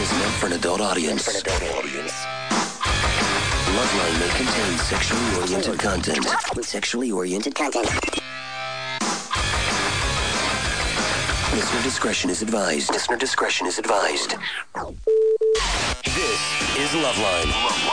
is meant for an adult audience. Loveline may contain sexually oriented content. Listener discretion is advised. This is Loveline.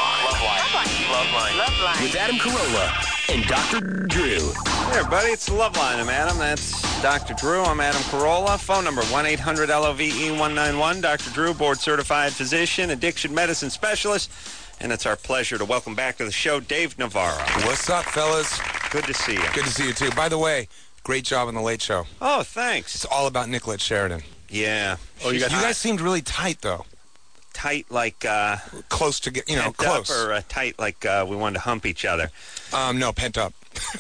Loveline. With Adam Carolla and Dr. Drew. Hey, everybody, it's Loveline. I'm Adam. That's Dr. Drew. I'm Adam Carolla. Phone number 1-800-LOVE-191. Dr. Drew, board-certified physician, addiction medicine specialist. And it's our pleasure to welcome back to the show Dave Navarro. What's up, fellas? Good to see you. Good to see you, too. By the way, great job on The Late Show. Oh, thanks. It's all about Nicolette Sheridan. Yeah. Oh, you guys seemed really tight, though. Tight like... close to get, close. Up or tight like we wanted to hump each other? No, pent up.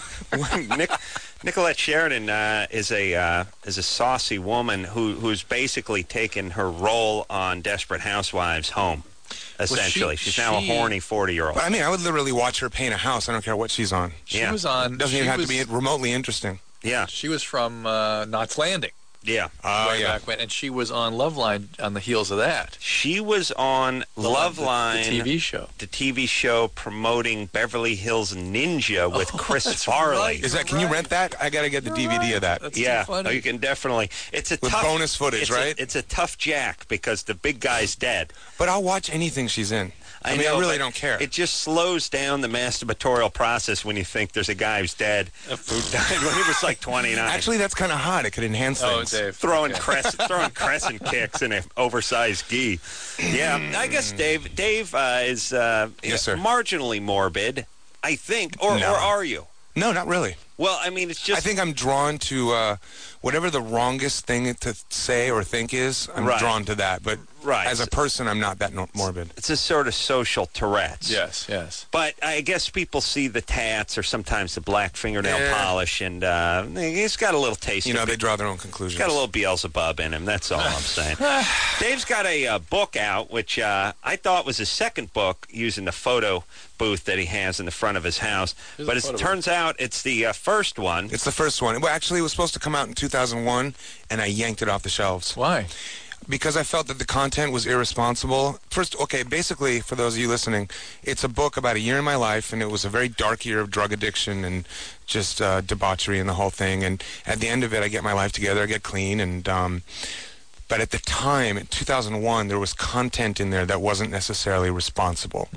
Nicolette Sheridan is a saucy woman who's basically taken her role on Desperate Housewives home. Essentially, she's now a horny 40-year-old. But I mean, I would literally watch her paint a house. I don't care what she's on. She was on. Doesn't even have to be remotely interesting. Yeah, she was from Knots Landing. Yeah, way back when, and she was on Loveline on the heels of that. She was on Loveline, the TV show. The TV show promoting Beverly Hills Ninja with Chris Farley. Right, Can you rent that? I got to get the DVD of that. That's yeah, too funny. You can definitely. It's a with tough bonus footage, right? It's a tough jack because the big guy's dead. But I'll watch anything she's in. I mean, I really don't care. It just slows down the masturbatorial process when you think there's a guy who's dead who died when he was like 29. Actually, that's kind of hot. It could enhance things. Dave. Throwing crescent kicks in an oversized gi. Yeah, I guess Dave is yes, sir. marginally morbid, I think. Or are you? No, not really. Well, I mean, it's just... I think I'm drawn to whatever the wrongest thing to say or think is, I'm drawn to that. But as a person, I'm not that morbid. It's a sort of social Tourette's. Yes. But I guess people see the tats or sometimes the black fingernail polish, and he's got a little taste of it. They draw their own conclusions. He's got a little Beelzebub in him, that's all I'm saying. Dave's got a book out, which I thought was his second book, using the photo booth that he has in the front of his house. But as it turns out, it's the first one. It's the first one. Well, actually, it was supposed to come out in 2001, and I yanked it off the shelves. Why? Because I felt that the content was irresponsible. First, basically, for those of you listening, it's a book about a year in my life, and it was a very dark year of drug addiction and just debauchery and the whole thing. And at the end of it, I get my life together, I get clean, and... But at the time, in 2001, there was content in there that wasn't necessarily responsible.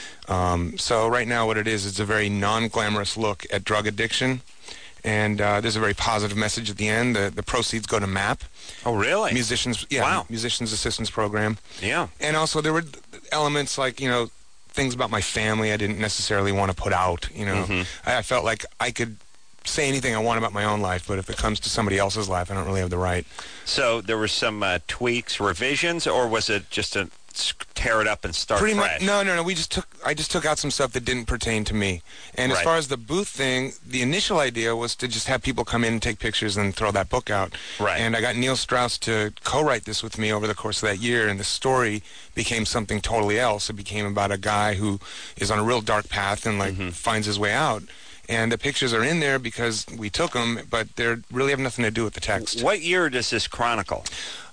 So right now what it is, it's a very non-glamorous look at drug addiction. And there's a very positive message at the end. The proceeds go to MAP. Oh, really? Musicians Assistance Program. Yeah. And also there were elements like, things about my family I didn't necessarily want to put out. I felt like I could say anything I want about my own life, but if it comes to somebody else's life, I don't really have the right. So there were some tweaks, revisions, or was it just a tear it up and start pretty fresh? much? No. I just took out some stuff that didn't pertain to me. And as far as the booth thing, the initial idea was to just have people come in and take pictures and throw that book out. Right. And I got Neil Strauss to co-write this with me over the course of that year, and the story became something totally else. It became about a guy who is on a real dark path and finds his way out. And the pictures are in there because we took them, but they really have nothing to do with the text. What year does this chronicle?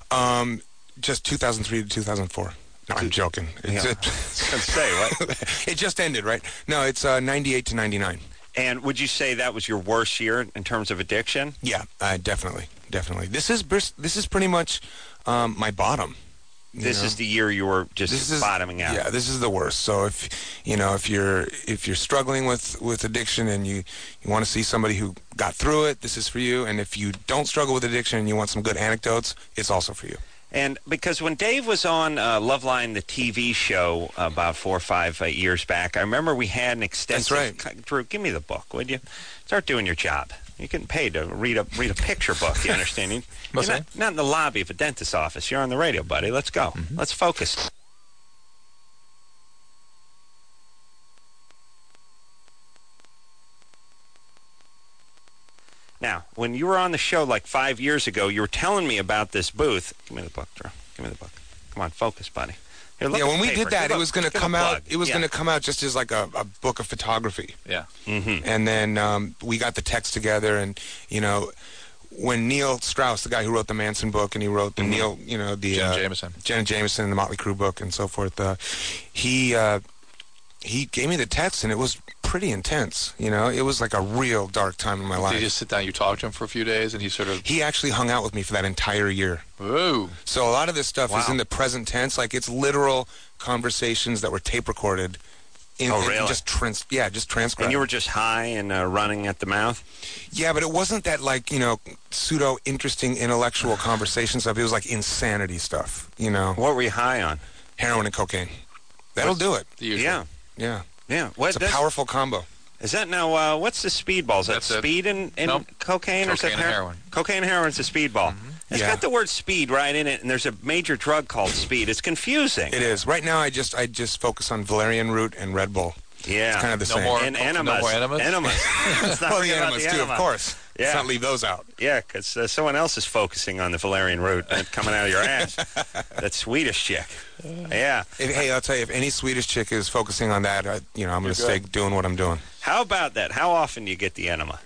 Just 2003 to 2004. No, I'm joking. It just ended, right? No, it's 98 to 99. And would you say that was your worst year in terms of addiction? Yeah, definitely. This is pretty much my bottom. This is the year you were just bottoming out. Yeah, this is the worst. So if you're struggling with addiction and you want to see somebody who got through it, this is for you. And if you don't struggle with addiction and you want some good anecdotes, it's also for you. And because when Dave was on Loveline, the TV show, about 4 or 5 years back, I remember we had an extensive... That's right. Drew, give me the book, would you? Start doing your job. You're getting paid to read a picture book, you understand? You're not in the lobby of a dentist's office. You're on the radio, buddy. Let's go. Let's focus. Now, when you were on the show like 5 years ago, you were telling me about this booth. Give me the book, Drew. Give me the book. Come on, focus, buddy. Here, yeah, when we did that, it was going to come out. It was going to come out just as like a book of photography. Yeah. And then we got the text together, and when Neil Strauss, the guy who wrote the Manson book, and he wrote the Neil, the Jenna Jameson, and the Motley Crue book, and so forth, he gave me the text, and it was pretty intense. It was like a real dark time in my life. Did you just sit down, you talked to him for a few days, and He actually hung out with me for that entire year. Ooh. So a lot of this stuff is in the present tense, like it's literal conversations that were tape recorded. Really? Just transcribed. And you were just high and running at the mouth? Yeah, but it wasn't that, pseudo-interesting intellectual conversation stuff. It was, insanity stuff, What were you high on? Heroin and cocaine. That'll do it. The usual. Yeah. Yeah. Yeah. It's a powerful combo. Is that now, what's the speedball? Is that speed and cocaine? Or is that and heroin. Cocaine and heroin is a speedball. It's got the word speed right in it, and there's a major drug called speed. It's confusing. It is. Right now, I just focus on valerian root and Red Bull. Yeah. It's kind of the same. And enemas. No more enemas? Enemas. Let's not Well, the forget about enemas, the too, enema. of course. Yeah. Let's not leave those out. Yeah, because someone else is focusing on the valerian root coming out of your ass. That Swedish chick. Yeah. Hey, I'll tell you, if any Swedish chick is focusing on that, I'm going to stay doing what I'm doing. How about that? How often do you get the enema?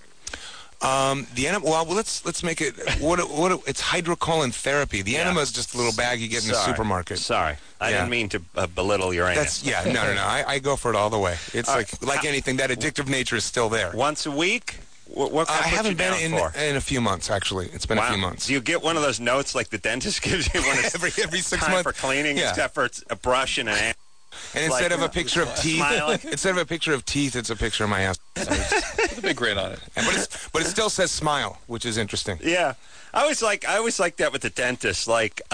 The enema. Well, let's make it. It's hydrocolon therapy. The enema is just a little bag you get in the supermarket. Sorry, I didn't mean to belittle your anus. No. I go for it all the way. It's like anything. That addictive nature is still there. Once a week. What I haven't been for? in a few months, actually. It's been a few months. Do you get one of those notes like the dentist gives you when it's every 6 time months for cleaning, except for a brush and an. And instead of a picture of teeth, it's a picture of my ass. With a big grin on it. But it still says smile, which is interesting. Yeah. I always like that with the dentist.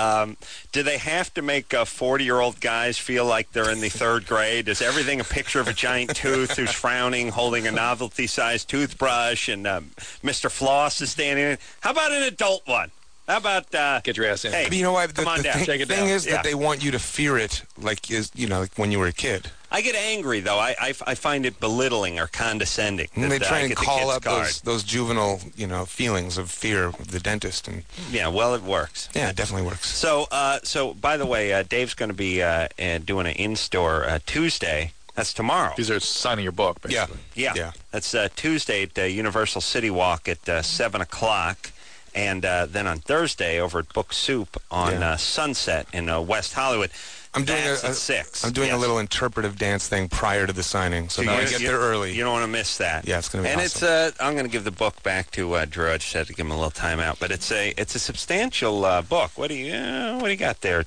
Do they have to make 40-year-old guys feel like they're in the third grade? Is everything a picture of a giant tooth who's frowning, holding a novelty-sized toothbrush, and Mr. Floss is standing in? How about an adult one? How about get your ass in? Hey, but you know what? Come on down. Shake it thing down. is that they want you to fear it, like when you were a kid. I get angry though. I find it belittling or condescending. And they try I and get the call kid's up card. those juvenile, feelings of fear of the dentist, and Yeah, well, it works. yeah, it definitely works. So by the way, Dave's going to be doing an in-store Tuesday. That's tomorrow. These are signing your book, basically. Yeah. That's Tuesday at Universal City Walk at 7 o'clock. And then on Thursday over at Book Soup on Sunset in West Hollywood. I'm doing at 6. I'm doing a little interpretive dance thing prior to the signing, so I get there early. You don't want to miss that. Yeah, it's going to be and awesome. it's I'm going to give the book back to Drew. I just had to give him a little time out, but it's a substantial book. What do you got there?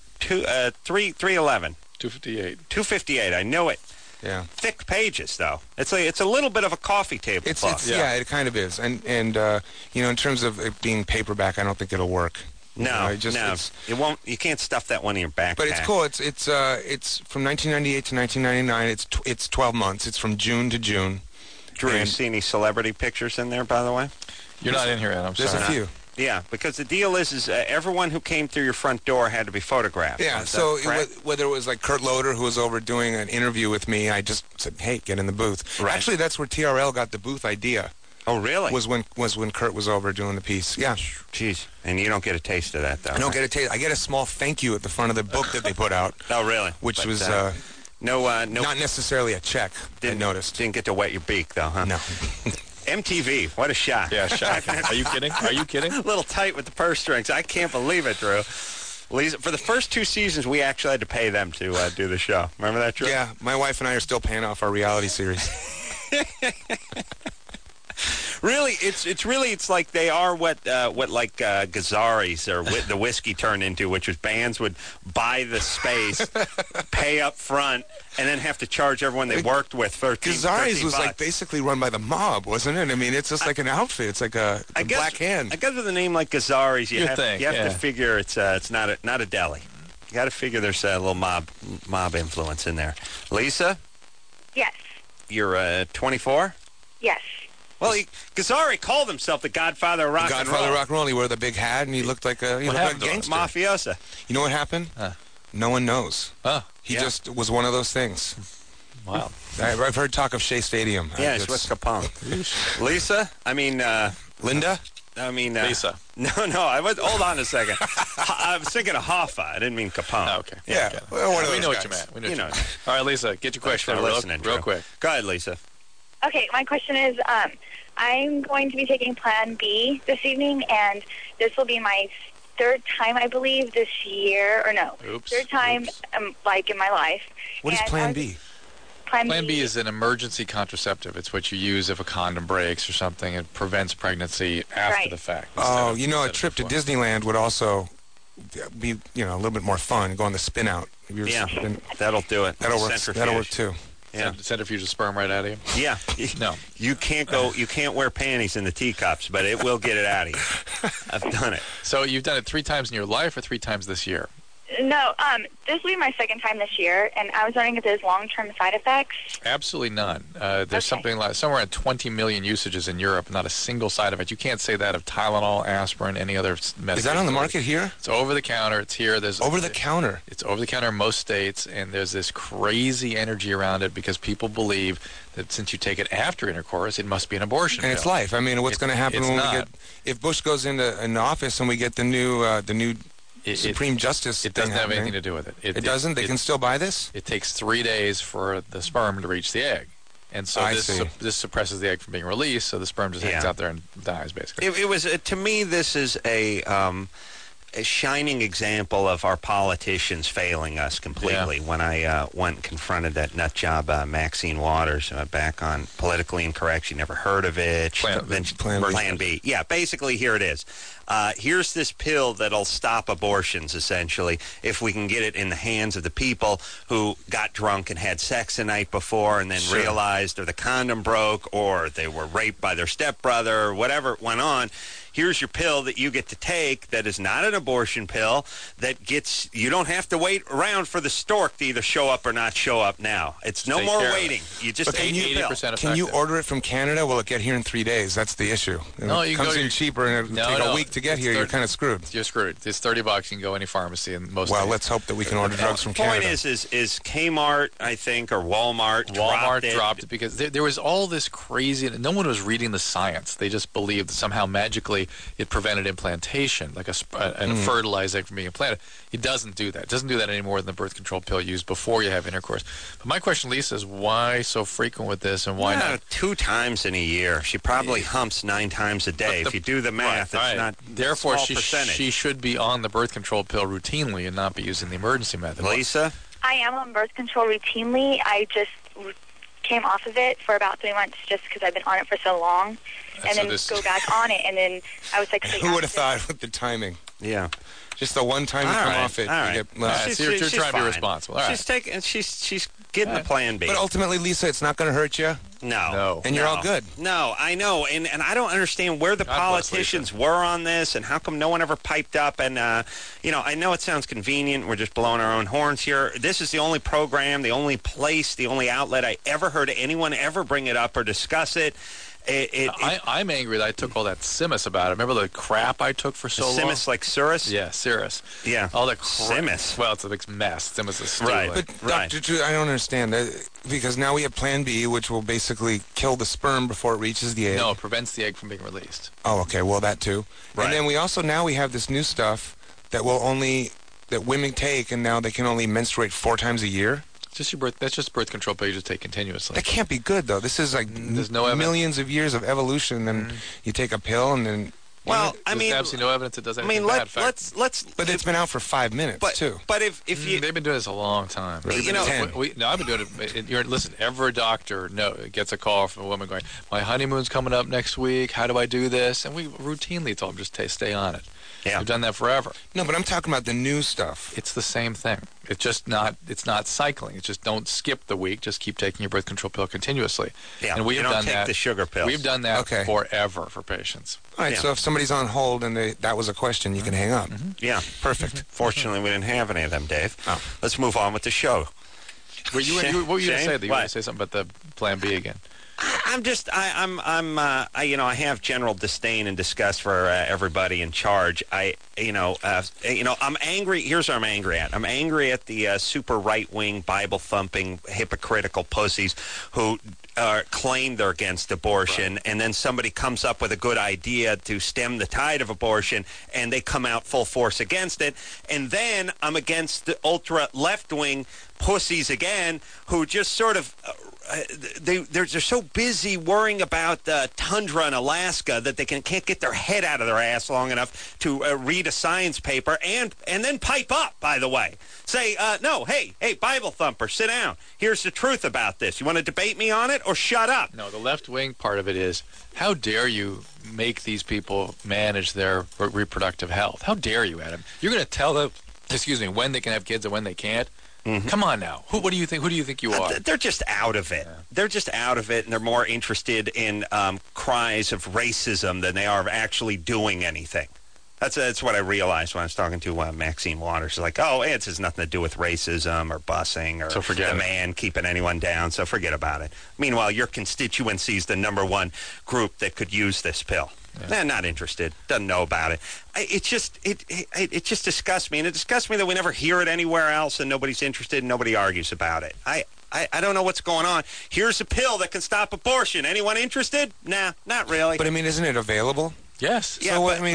311. 258. 258. I know it. Yeah. Thick pages, though. It's a little bit of a coffee table book. It kind of is, and in terms of it being paperback, I don't think it'll work. No, it won't. You can't stuff that one in your backpack. But it's cool. It's from 1998 to 1999. It's 12 months. It's from June to June. Drew, you see any celebrity pictures in there, by the way? You're not in here, Adam. There's a few. Yeah, because the deal is everyone who came through your front door had to be photographed. Yeah, so whether it was like Kurt Loder, who was over doing an interview with me, I just said, hey, get in the booth. Right. Actually, that's where TRL got the booth idea. Oh, really? Was when Kurt was over doing the piece. Yeah. Jeez. And you don't get a taste of that, though. I don't get a taste. I get a small thank you at the front of the book that they put out. Oh, really? Which was not necessarily a check, I noticed. Didn't get to wet your beak, though, huh? No. MTV, what a shot. Yeah, shot. Are you kidding? A little tight with the purse strings. I can't believe it, Drew. Lisa, for the first 2 seasons, we actually had to pay them to do the show. Remember that, Drew? Yeah, my wife and I are still paying off our reality series. Really, it's like they are what Gazzari's or the whiskey turned into, which was bands would buy the space, pay up front, and then have to charge everyone they worked with Gazzari's was $13. like basically run by the mob, wasn't it? I mean, it's just like an outfit. It's like a black hand. I guess with a name like Gazzari's, you have to figure it's not a deli. You got to figure there's a little mob influence in there. Lisa? Yes. You're 24? Yes. Well, Gazzari called himself the Godfather of Rock and Roll. Godfather of Rock and Roll. He wore the big hat, and he looked like a gangster. Mafiosa. You know what happened? No one knows. He just was one of those things. Wow. I've heard talk of Shea Stadium. Yeah, it's with Capone. Lisa? I mean, Linda? I mean, Lisa. No, hold on a second. I was thinking of Hoffa. I didn't mean Capone. Oh, okay. Yeah. Well, one of we those know guys. what you meant. We know You what you meant. All right, Lisa, get your question for out listening, real Drew. quick. Go ahead, Lisa. Okay, my question is, I'm going to be taking Plan B this evening, and this will be my third time, I believe, this year. Or no, third time, like, in my life. What is Plan B? Plan B is an emergency contraceptive. It's what you use if a condom breaks or something. It prevents pregnancy after the fact. Oh, a trip to Disneyland would also be, a little bit more fun. Go on the spin out. That'll do it. That'll work. That'll work too. Yeah. Centrifuge of sperm right out of you? Yeah. No. You can't wear panties in the teacups, but it will get it out of you. I've done it. So you've done it 3 times in your life or 3 times this year? No, this will be my second time this year, and I was wondering if there's long-term side effects. Absolutely none. There's something like somewhere around 20 million usages in Europe, not a single side effect. You can't say that of Tylenol, aspirin, any other medication. Is that on the market here? It's over the counter. It's here. Over the counter? It's over the counter in most states, and there's this crazy energy around it because people believe that since you take it after intercourse, it must be an abortion And pill. it's life. I mean, what's going to happen when we get... If Bush goes into an office and we get the new Supreme Justice it doesn't have anything to do with it. It doesn't? They can still buy this? It takes 3 days for the sperm to reach the egg. And so this suppresses the egg from being released, so the sperm just hangs out there and dies, basically. It was, to me, this is a shining example of our politicians failing us completely. Yeah. When I went and confronted that nut job, Maxine Waters, back on Politically Incorrect, she never heard of it. Plan B. Yeah, basically, here it is. Here's this pill that'll stop abortions, essentially, if we can get it in the hands of the people who got drunk and had sex the night before and then realized or the condom broke or they were raped by their stepbrother or whatever went on. Here's your pill that you get to take that is not an abortion pill that gets, you don't have to wait around for the stork to either show up or not show up now. It's no more waiting. You just take your pill. Can you order it from Canada? Will it get here in 3 days? That's the issue. No, it comes in cheaper and it'll take a week to get here. You're kind of screwed. You're screwed. It's $30. You can go any pharmacy in most Well, states. let's hope that we can order drugs from Canada. The point is Kmart, I think, or Walmart dropped it because there was all this crazy, no one was reading the science. They just believed that somehow magically it prevented implantation, like a fertilized egg from being implanted. It doesn't do that. It doesn't do that any more than the birth control pill used before you have intercourse. But my question, Lisa, is why so frequent with this and why not? 2 times in a year. She probably humps 9 times a day. If you do the math, it's not Therefore, a small percentage. She should be on the birth control pill routinely and not be using the emergency method. Lisa? I am on birth control routinely. I just came off of it for about 3 months just because I've been on it for so long. And then go back on it, and then I was like... Who would have thought with the timing? Yeah. Just the one time you come off it, you get... You're trying to be responsible. All right. She's getting the Plan B. But ultimately, Lisa, it's not going to hurt you? No. And you're all good? No, I know. And I don't understand where the politicians were on this and how come no one ever piped up. And, I know it sounds convenient. We're just blowing our own horns here. This is the only program, the only place, the only outlet I ever heard anyone ever bring it up or discuss it. I'm angry that I took all that Simus about it. Remember the crap I took for so long? Simus like Cirrus? Yeah, Cirrus. Yeah. All that crap. Simus. Well, it's a big mess. Simus is stupid. Right. But, Dr. Drew, I don't understand. Because now we have Plan B, which will basically kill the sperm before it reaches the egg. No, it prevents the egg from being released. Oh, okay. Well, that too. Right. And then we also now we have this new stuff that that women take, and now they can only menstruate 4 times a year. That's just birth control pill you just take continuously. That can't be good, though. This is like There's no millions of years of evolution, and you take a pill, and then... Well, there's absolutely no evidence it does anything bad. But it's been out for 5 minutes, too. But if you... They've been doing this a long time. Right. I've been doing it. Listen, every doctor gets a call from a woman going, my honeymoon's coming up next week. How do I do this? And we routinely told them just stay on it. Yeah. We've done that forever. No, but I'm talking about the new stuff. It's the same thing. It's not cycling. It's just don't skip the week. Just keep taking your birth control pill continuously. Yeah, and you don't take the sugar pills. We've done that forever for patients. All right, so if somebody's on hold and that was a question, you can hang up. Yeah. Perfect. Fortunately, we didn't have any of them, Dave. Oh. Let's move on with the show. What were you going to say? You were going to say something about the Plan B again. I have general disdain and disgust for everybody in charge. I'm angry. Here's what I'm angry at. I'm angry at the super right-wing, Bible-thumping, hypocritical pussies who claim they're against abortion, and then somebody comes up with a good idea to stem the tide of abortion, and they come out full force against it. And then I'm against the ultra left-wing pussies again who just sort of they're so busy worrying about the tundra in Alaska that they can't get their head out of their ass long enough to read a science paper and then pipe up, by the way. Say, no, hey, Bible thumper, sit down. Here's the truth about this. You want to debate me on it or shut up? No, the left-wing part of it is, how dare you make these people manage their reproductive health? How dare you, Adam? You're going to tell them, when they can have kids and when they can't? Mm-hmm. Come on now. What do you think? Who do you think you are? They're just out of it. Yeah. They're just out of it, and they're more interested in cries of racism than they are of actually doing anything. That's what I realized when I was talking to Maxine Waters. Like, it has nothing to do with racism or busing or the man keeping anyone down, so forget about it. Meanwhile, your constituency is the number one group that could use this pill. Yeah. Not interested. Doesn't know about it. It just disgusts me, and it disgusts me that we never hear it anywhere else, and nobody's interested, and nobody argues about it. I don't know what's going on. Here's a pill that can stop abortion. Anyone interested? Nah, not really. But I mean, isn't it available? Yes. Yeah,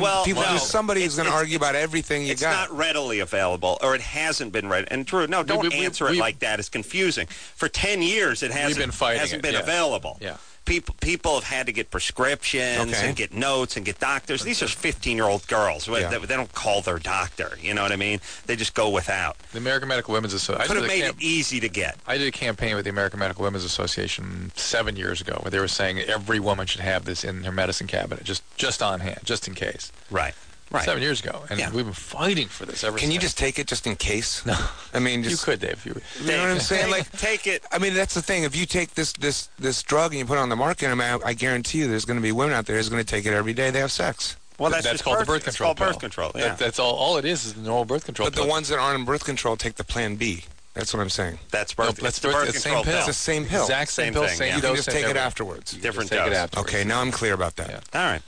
so somebody is going to argue about everything you got. It's not readily available, or it hasn't been ready. And Drew, no, don't answer it like that. It's confusing. For 10 years, it hasn't been available. Yeah. People have had to get prescriptions and get notes and get doctors. These are 15-year-old girls. They don't call their doctor. You know what I mean? They just go without. The American Medical Women's Association could have made it easy to get. I did a campaign with the American Medical Women's Association 7 years ago where they were saying every woman should have this in her medicine cabinet, just on hand, just in case. Right. 7 years ago, and we've been fighting for this ever since. Can you just take it just in case? No. I mean, you could, Dave. You know what I'm saying? Like, take it. I mean, that's the thing. If you take this drug and you put it on the market, I guarantee you there's going to be women out there who's going to take it every day they have sex. Well, that's called the birth control. It's called birth control. Yeah. That's all it is the normal birth control. But the ones that aren't in birth control take the Plan B. That's what I'm saying. That's birth. It's the birth control pill. It's the same pill. Exact same pill. Thing, you can just take it afterwards. Different dose. Okay, now I'm clear about that. Yeah. All right.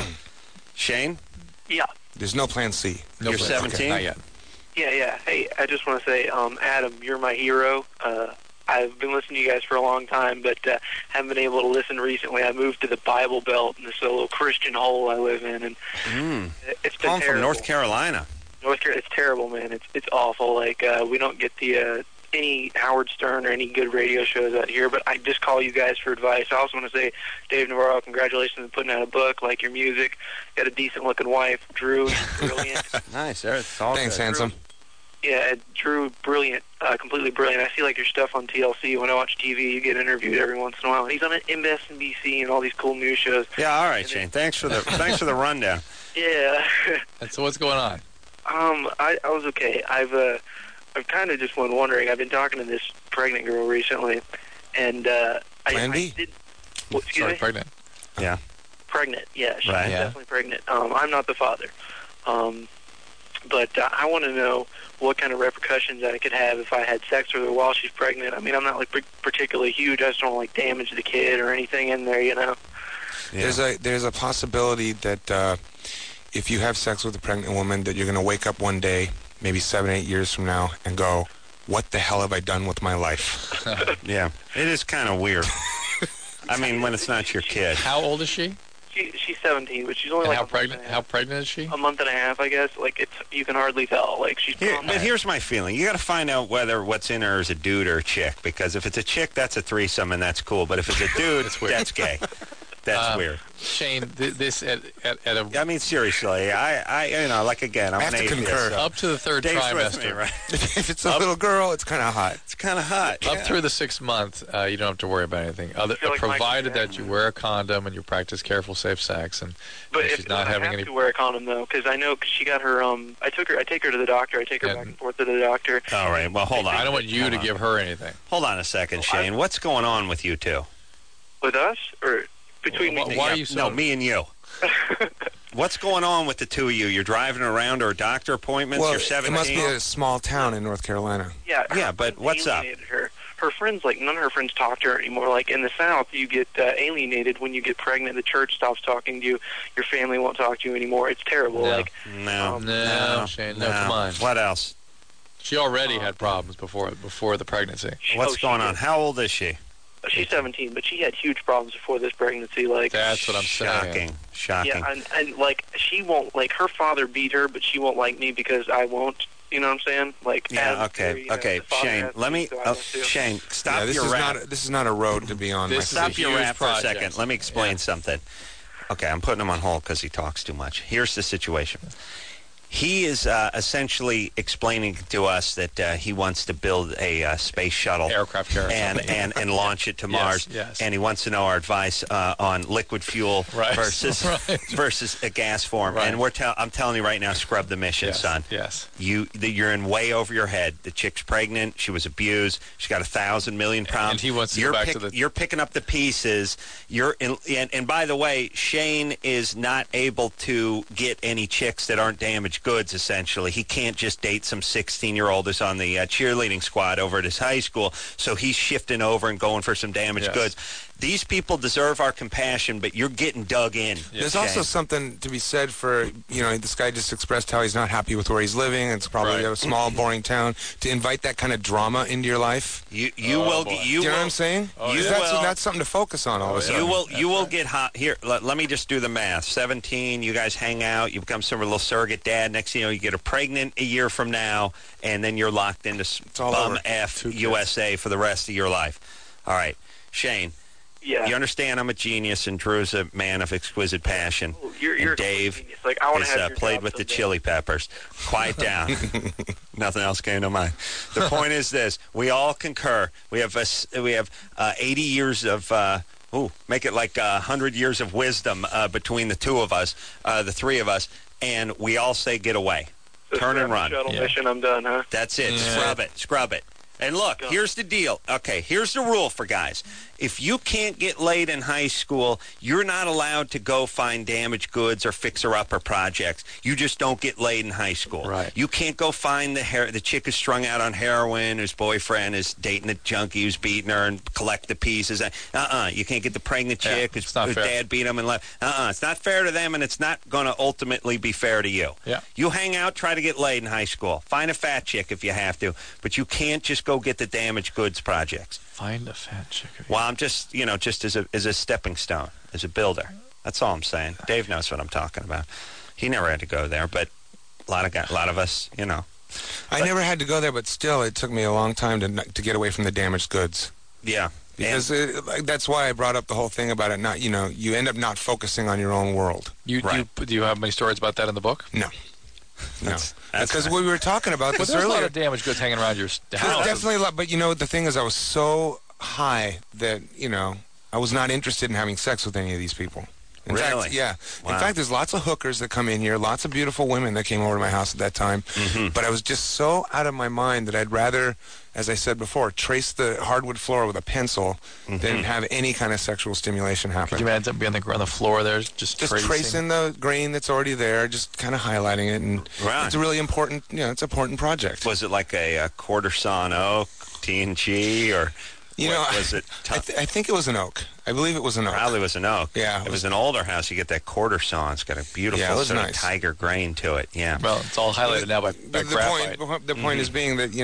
Shane? Yeah. There's no Plan C. You're 17? Okay, not yet. Yeah. Hey, I just want to say, Adam, you're my hero. I've been listening to you guys for a long time, but haven't been able to listen recently. I moved to the Bible Belt in this little Christian hole I live in, and it's been terrible. From North Carolina. It's terrible, man. It's awful. Like, we don't get the any Howard Stern or any good radio shows out here, but I just call you guys for advice. I also want to say, Dave Navarro, congratulations on putting out a book, like your music. Got a decent-looking wife. Drew, brilliant. Nice. It's all Thanks, good. handsome. Drew, brilliant, completely brilliant. I see like your stuff on TLC. When I watch TV, you get interviewed every once in a while. And he's on MSNBC and all these cool news shows. Yeah, all right, Shane. Thanks for the rundown. Yeah. And so what's going on? I was okay. I've kind of just been wondering. I've been talking to this pregnant girl recently, and Plan B? Excuse me? Pregnant. Yeah. Pregnant. Yeah, she's right. definitely pregnant. I'm not the father. But I want to know what kind of repercussions I could have if I had sex with her while she's pregnant. I mean, I'm not like particularly huge. I just don't like damage the kid or anything in there, you know. Yeah. There's a possibility that if you have sex with a pregnant woman, that you're going to wake up one day, maybe 7-8 years from now, and go, "What the hell have I done with my life?" Yeah, it is kind of weird. I mean, when it's not your kid. How old is she? She's 17, but she's only how pregnant? How pregnant is she? A month and a half, I guess. Like you can hardly tell. Like she's. But here's my feeling: you got to find out whether what's in her is a dude or a chick. Because if it's a chick, that's a threesome, and that's cool. But if it's a dude, that's gay. That's weird. Shane, this at a... I mean, seriously, I like, again, I'm I have an to atheist, concur. so. Up to the third Dave's trimester. with me, right? If it's a little girl, it's kind of hot. It's kind of hot. Up through the 6th month, you don't have to worry about anything, provided that you wear a condom and you practice careful, safe sex, and she's not having any. I have to wear a condom though, because I know she got her. I take her to the doctor. I take her back and forth to the doctor. All right. Well, hold on. I don't want you to give her anything. Hold on a second, Shane. What's going on with you two? With us, or between me? Why are you so? No, me and you. What's going on with the two of you? You're driving around or doctor appointments? Well, You're 17? it must be a small town in North Carolina. Yeah, but what's up? Her friends, like, none of her friends talk to her anymore. Like, in the South, you get alienated when you get pregnant. The church stops talking to you. Your family won't talk to you anymore. It's terrible. No. Like, No, Shane, no, come on. What else? She already had problems before the pregnancy. What's going on? How old is she? She's 17, but she had huge problems before this pregnancy. Like, that's what I'm saying. Shocking. Yeah, and like she won't, like, her father beat her, but she won't like me because I won't. You know what I'm saying? Like, Yeah, as okay, Terry, okay. the father Shane, has let to, me, so I want to. Shane, stop this your is rap. this is not a road to be on. This my is a Stop your huge rap for a project. second. Let me explain Yeah. something. Okay, I'm putting him on hold because he talks too much. Here's the situation. He is essentially explaining to us that he wants to build a space shuttle Aircraft carrier. and launch it to Mars. Yes. And he wants to know our advice on liquid fuel Right. versus Right. versus a gas form. Right. And I'm telling you right now, scrub the mission, Yes. son. Yes. You're in way over your head. The chick's pregnant. She was abused. She got 1,000 million pounds. And he wants to go back to the. You're picking up the pieces. And by the way, Shane is not able to get any chicks that aren't damaged goods. Essentially, he can't just date some 16-year-old who's on the cheerleading squad over at his high school. So he's shifting over and going for some damaged Yes. goods. These people deserve our compassion, but you're getting dug in. There's Shane. also something to be said for, this guy just expressed how he's not happy with where he's living. It's probably Right. a small, boring town. To invite that kind of drama into your life, You Oh, will. boy. You do you know will, what I'm saying? Oh, You that's, will- that's something to focus on all of a sudden. You will get hot. Here, let me just do the math. 17, you guys hang out, you become some little surrogate dad. Next thing you know, you get her pregnant a year from now, and then you're locked into all bum over. F 2 kids. USA for the rest of your life. All right, Shane, Yeah. you understand I'm a genius, and Drew's a man of exquisite passion. Oh, you're and Dave genius. Like, I want to has have your played job with the someday. Chili Peppers. Quiet down. Nothing else came to mind. The point is this: we all concur. We have 80 years of. Make it like 100 years of wisdom between the two of us, the three of us, and we all say get away. So Turn and scrap the run. Shuttle Yeah. mission, I'm done, huh? That's it. Yeah. Scrub it. And look, here's the deal. Okay, here's the rule for guys. If you can't get laid in high school, you're not allowed to go find damaged goods or fixer-upper projects. You just don't get laid in high school. Right. You can't go find the chick who's strung out on heroin, whose boyfriend is dating a junkie who's beating her, and collect the pieces. You can't get the pregnant Yeah, chick it's not whose fair. dad beat him and left. It's not fair to them, and it's not going to ultimately be fair to you. Yeah. You hang out, try to get laid in high school. Find a fat chick if you have to, but you can't just go get the damaged goods projects. Find a fat chick. Well, I'm just, just as a stepping stone, as a builder. That's all I'm saying. Dave knows what I'm talking about. He never had to go there, but a lot of us, I never had to go there, but still, it took me a long time to get away from the damaged goods. Yeah. Because that's why I brought up the whole thing about it. Not, you end up not focusing on your own world. Right. Do you have many stories about that in the book? No. That's Because we were talking about But this there's a lot earlier. of damaged goods hanging around your There's house. definitely a lot, but the thing is, I was so high that I was not interested in having sex with any of these people. In Really? fact, yeah. Wow. In fact, there's lots of hookers that come in here, lots of beautiful women that came over to my house at that time. Mm-hmm. But I was just so out of my mind that I'd rather, as I said before, trace the hardwood floor with a pencil Mm-hmm. than have any kind of sexual stimulation happen. Could you imagine being on the floor there, just tracing the grain that's already there, just kind of highlighting it, and Right. it's a really important, it's an important project. Was it like a quarter sawn oak, TNG, or was it tough? I think it was an oak. I believe it was an oak. Probably was an oak. Yeah, If it was an older house, you get that quarter saw. It's got a beautiful Yeah, it was sort nice. of tiger grain to it. Yeah. Well, it's all highlighted now by The graphite. point is being that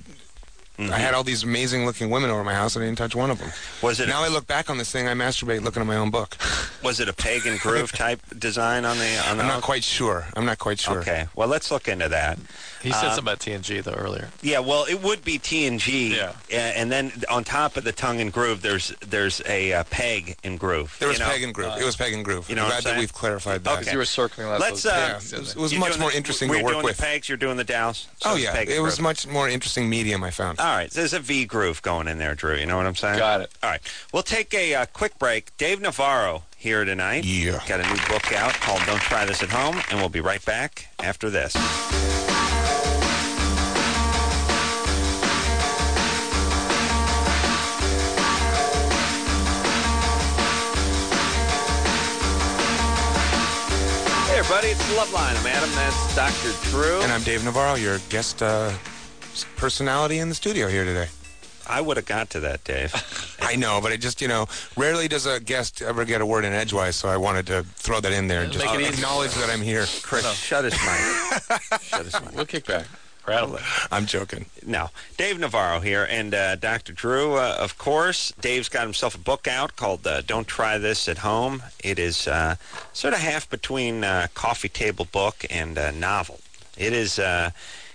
I had all these amazing looking women over my house, and I didn't touch one of them. Was it? Now I look back on this thing, I masturbate looking at my own book. Was it a pagan groove type design on the? I'm not oak? quite sure. Okay. Well, let's look into that. He said something about TNG though earlier. Yeah, well, it would be TNG, Yeah. And then on top of the tongue and groove, there's a peg and groove. There was you know? Pagan Groove. It was Pagan Groove. you know I'm what glad I'm that saying? we've clarified that. Okay. You were circling that. Let's, Yeah, it was You're much doing more the- interesting we're to work doing with. the pegs, you're doing the dowels. So Oh it's yeah, peg it and was groove. much more interesting medium, I found. All right, there's a V groove going in there, Drew. You know what I'm saying? Got it. All right, we'll take a quick break. Dave Navarro here tonight. Yeah. Got a new book out called Don't Try This at Home, and we'll be right back after this. Hey, everybody, it's the Love Line. I'm Adam. That's Dr. Drew. And I'm Dave Navarro, your guest personality in the studio here today. I would have got to that, Dave. I know, but it just, rarely does a guest ever get a word in edgewise, so I wanted to throw that in there and just Make it easy. acknowledge that I'm here. Chris, shut his mic. Shut his mic. We'll kick back. Rattle it. I'm joking. No, Dave Navarro here, and Dr. Drew, of course. Dave's got himself a book out called Don't Try This at Home. It is sort of half between coffee table book and novel. It is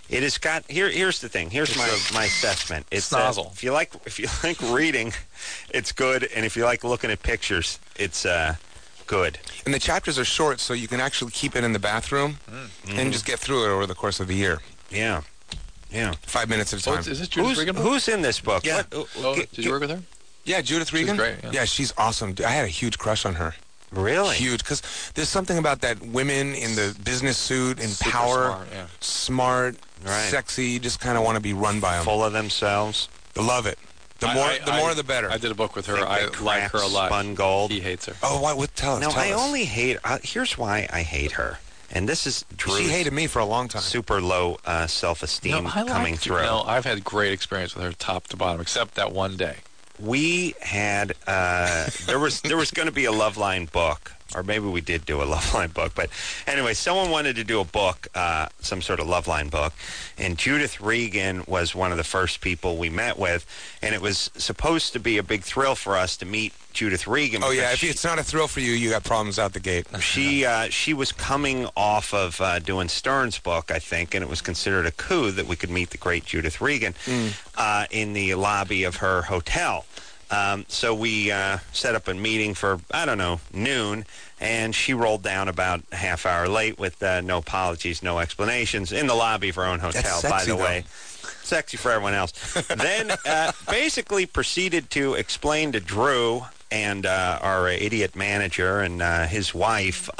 It has got here's the thing. Here's my assessment. It's Snozzle. If you like reading, it's good, and if you like looking at pictures, it's good. And the chapters are short, so you can actually keep it in the bathroom and just get through it over the course of the year. Yeah. 5 minutes at a time. Is this Judith Regan? Who's in this book? Yeah. Did you work with her? Yeah, Judith Regan. She's great. Yeah. She's awesome. I had a huge crush on her. Really? Huge, because there's something about that women in the business suit and Super power, smart, Right. sexy, you just kind of want to be run by them. Full of themselves. I love it. The more, the better. I did a book with her. Think I that like her a cracks lot. spun gold. He hates her. Oh, what? Tell us. No, tell I us. only hate. Here's why I hate her, and this is Drew's She hated me for a long time. super low self-esteem I coming liked her. through. No, I've had great experience with her, top to bottom, except that one day. We had there was going to be a Loveline book, or maybe we did do a Loveline book, but anyway, someone wanted to do a book, some sort of Loveline book, and Judith Regan was one of the first people we met with, and it was supposed to be a big thrill for us to meet Judith Regan. Oh yeah, because if it's not a thrill for you, you got problems out the gate. she was coming off of doing Stern's book, I think, and it was considered a coup that we could meet the great Judith Regan in the lobby of her hotel. So we set up a meeting for, I don't know, noon, and she rolled down about a half hour late with no apologies, no explanations, in the lobby of her own hotel, That's sexy, by the though. way. Sexy for everyone else. Then basically proceeded to explain to Drew and our idiot manager and his wife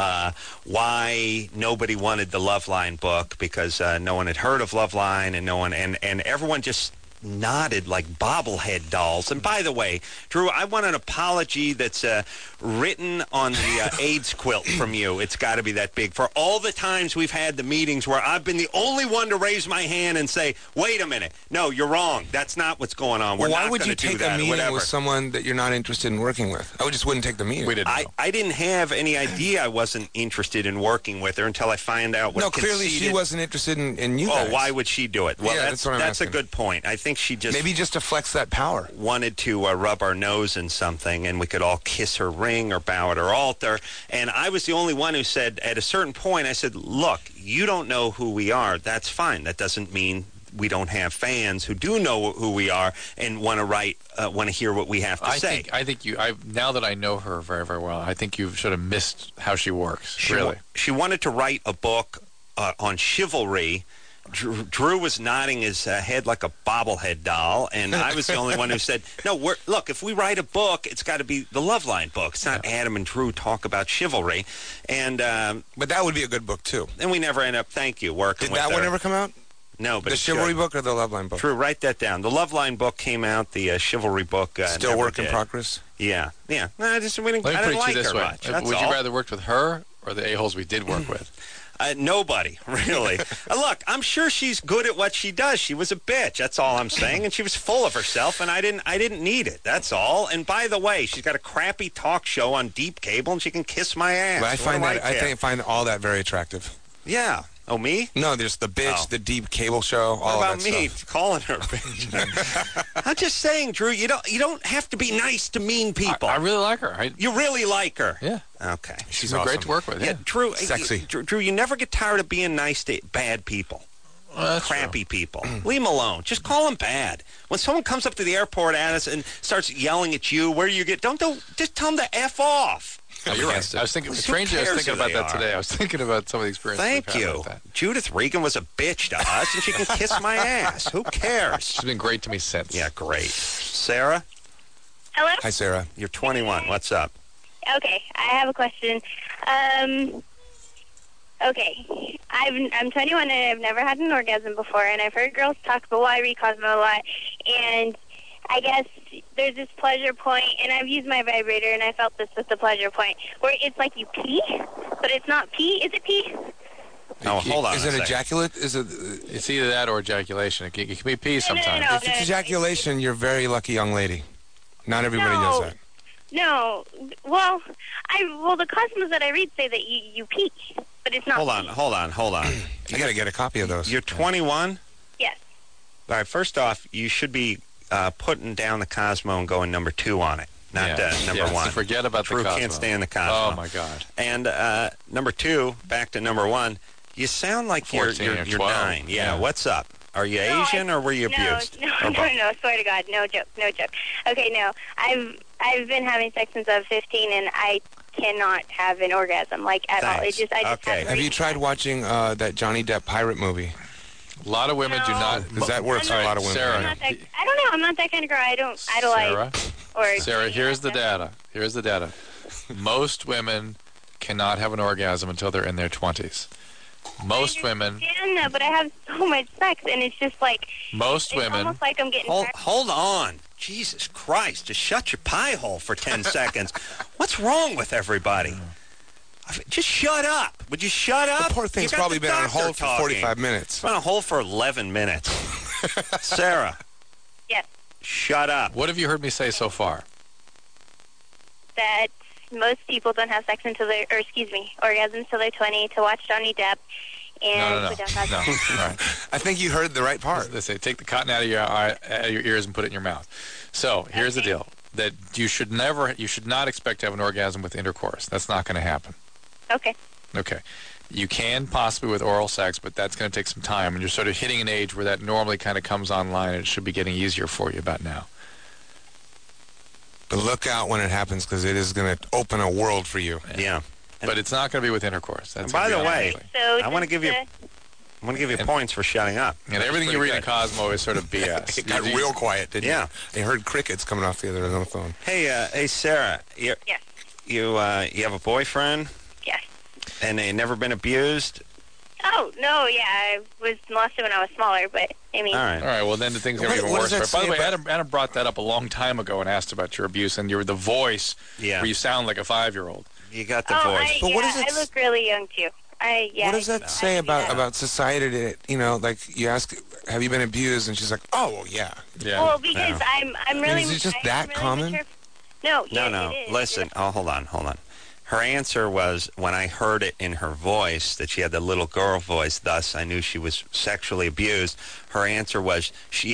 why nobody wanted the Loveline book, because no one had heard of Loveline, and everyone just nodded like bobblehead dolls. And by the way, Drew, I want an apology that's written on the AIDS quilt from you. It's got to be that big. For all the times we've had the meetings where I've been the only one to raise my hand and say, wait a minute, no, you're wrong. That's not what's going on. We're Well, why not would going you to do take that, a or meeting whatever. with someone that you're not interested in working with? I just wouldn't take the meeting. We didn't know. I didn't have any idea I wasn't interested in working with her until I find out what No, clearly she conceited- wasn't interested in you Oh, guys. why would she do it? Well, Yeah, that's what I'm that's a asking. good point. I think she just Maybe just to flex that power. wanted to rub our nose in something, and we could all kiss her ring or bow at her altar. And I was the only one who said, at a certain point, I said, look, you don't know who we are. That's fine. That doesn't mean we don't have fans who do know who we are and want to hear what we have to say. I think you. Now that I know her very, very well, I think you should have missed how she works. She wanted to write a book on chivalry. Drew was nodding his head like a bobblehead doll, and I was the only one who said, no, look, if we write a book, it's got to be the Loveline book. It's not Adam and Drew talk about chivalry. And But that would be a good book, too. we never end up, thank you, working Did with that her. one ever come out? No, but The it Chivalry should. book or the Loveline book? Drew, write that down. The Loveline book came out. The chivalry book Still never work in did. progress? Yeah. No, I didn't Let me put it like to you this her way: much. That's would all. you rather worked with her or the a-holes we did work with? Nobody, really. Look, I'm sure she's good at what she does. She was a bitch. That's all I'm saying. And she was full of herself, and I didn't need it. That's all. And by the way, she's got a crappy talk show on Deep Cable, and she can kiss my ass. But I care? find all that very attractive. Yeah. Oh, me? No, there's the bitch, Oh. the deep cable show, What all about of that me stuff. calling her a bitch? I'm just saying, Drew. You don't have to be nice to mean people. I really like her. You really like her. Yeah. Okay. She's been great to work with. Yeah, Yeah. Drew. Sexy. Drew, you never get tired of being nice to bad people. Well, that's Crappy people. Leave them alone. Just call them bad. When someone comes up to the airport at us and starts yelling at you, where you get, just tell them to F off. true. You're right. I was thinking. Who Strangely, I was cares thinking who about they that are? today. I was thinking about some of the experiences. Thank we've had you. with that. Judith Regan was a bitch to us, and she can kiss my ass. Who cares? She's been great to me since. Yeah, great. Sarah, Hello? Hi, Sarah. you're 21. What's up? Okay, I have a question. Okay, I'm 21 and I've never had an orgasm before, and I've heard girls talk about why I read Cosmo a lot, and I guess there's this pleasure point, and I've used my vibrator, and I felt this with the pleasure point, where it's like you pee, but it's not pee. Is it pee? Oh, hold on. Is a it second. ejaculate? Is it? It's either that or ejaculation. It can be pee sometimes. No, If it's ejaculation, you're a very lucky young lady. Not everybody No. does that. No. Well, the Cosmos that I read say that you pee, but it's not Hold on, pee. hold on. I got to get a copy of those. You're 21? Yes. All right, first off, you should be putting down the Cosmo and going number 2 on it, not number Yeah, 1. so forget about Drew the Cosmo. can't stand the Cosmo. Oh, my God. And number 2, back to number 1, You sound like you're 14 or 12. 9. Yeah, Yeah. what's up? Are you Asian or were you abused? No, Or both? no, swear to God, no joke. Okay, no, I've been having sex since I was 15, and I cannot have an orgasm, like, at all. Thanks. I just Okay. haven't Have you reached tried that. watching that Johnny Depp pirate movie? A lot of women do No. not. Because that works for a lot of women. Sarah. I'm not that, I don't know. I'm not that kind of girl. I don't idolize Sarah, here's the data. Here's the data. Most women cannot have an orgasm until they're in their 20s. Most women. Yeah, but I have so much sex, and it's just like Most it's women. almost like I'm getting. Hold on. Jesus Christ. Just shut your pie hole for 10 seconds. What's wrong with everybody? Just shut up. Would you shut up? The poor thing's You got probably the been on doctor hold for talking. 45 minutes. It's been on hold for 11 minutes. Sarah, Yes, shut up. What have you heard me say so far? that most people don't have sex until they're, orgasms until they're 20. To watch Johnny Depp, and No. we don't have No. sex. All right. I think you heard the right part. They say take the cotton out of your ears and put it in your mouth. So here's the deal: that you should not expect to have an orgasm with intercourse. That's not going to happen. Okay. Okay. You can possibly with oral sex, but that's going to take some time, and you're sort of hitting an age where that normally kind of comes online, and it should be getting easier for you about now. But look out when it happens, because it is going to open a world for you. Yeah. But it's not going to be with intercourse. That's And by gonna the be way, unlikely. So I want to give you points for shutting up. And everything you read in Cosmo is sort of BS. It got real quiet, didn't Yeah. it? I heard crickets coming off the other end of the phone. Hey, Sarah. Yes. You have a boyfriend, Yes. and they never been abused. Oh no, yeah, I was molested when I was smaller, but I mean, All right. All right, well, then the thing's going to be even What worse. does that By the way, say Adam brought that up a long time ago and asked about your abuse, and you're the voice Yeah. where you sound like a 5-year-old. You got the oh, voice. But what does it I look really young too. What does that say about society? That, you know, like you ask, have you been abused? And she's like, oh, well, yeah. Yeah. Well, because I'm really. Is it just I'm that really common? mature. No. Yeah, No. It is. Listen. Oh, hold on. Her answer was, when I heard it in her voice, that she had the little girl voice, thus I knew she was sexually abused. Her answer was,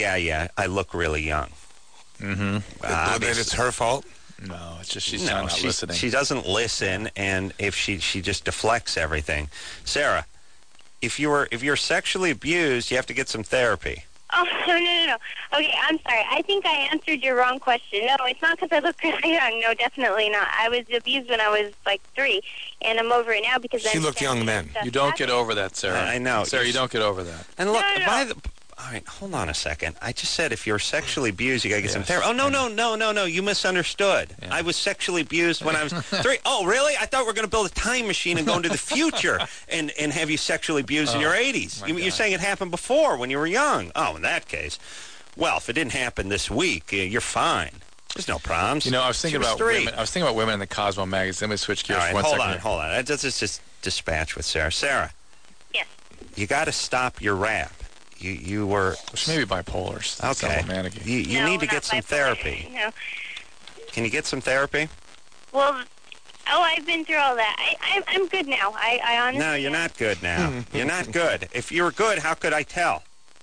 I look really young. Mm-hmm. That it's her fault? No, it's just she's No, not listening. she doesn't listen, and if she just deflects everything. Sarah, if you're sexually abused, you have to get some therapy. Oh, no. Okay, I'm sorry. I think I answered your wrong question. No, it's not because I look really young. No, definitely not. I was abused when I was like 3, and I'm over it now because She I'm looked young then. stuff You don't happened. get over that, Sarah. I know. Sarah, you don't get over that. And look, No. all right, hold on a second. I just said if you're sexually abused, you got to get some Yes. therapy. Oh, no. You misunderstood. Yeah. I was sexually abused when I was 3. Oh, really? I thought we were going to build a time machine and go into the future and have you sexually abused in your 80s. my You're God. saying it happened before when you were young. Oh, in that case. Well, if it didn't happen this week, you're fine. There's no problems. You know, I was thinking She was about 3. women. I was thinking about women in the Cosmo magazine. Let me switch gears All right, for 1 second. hold on. Let's just dispatch with Sarah. Sarah. Yes. You got to stop your rap. You were... She may be bipolar. It's Okay. romantic. You No, need to not get some bipolar. therapy. No. Can you get some therapy? Well, I've been through all that. I'm good now. I honestly. No, you're not good now. You're not good. If you were good, how could I tell?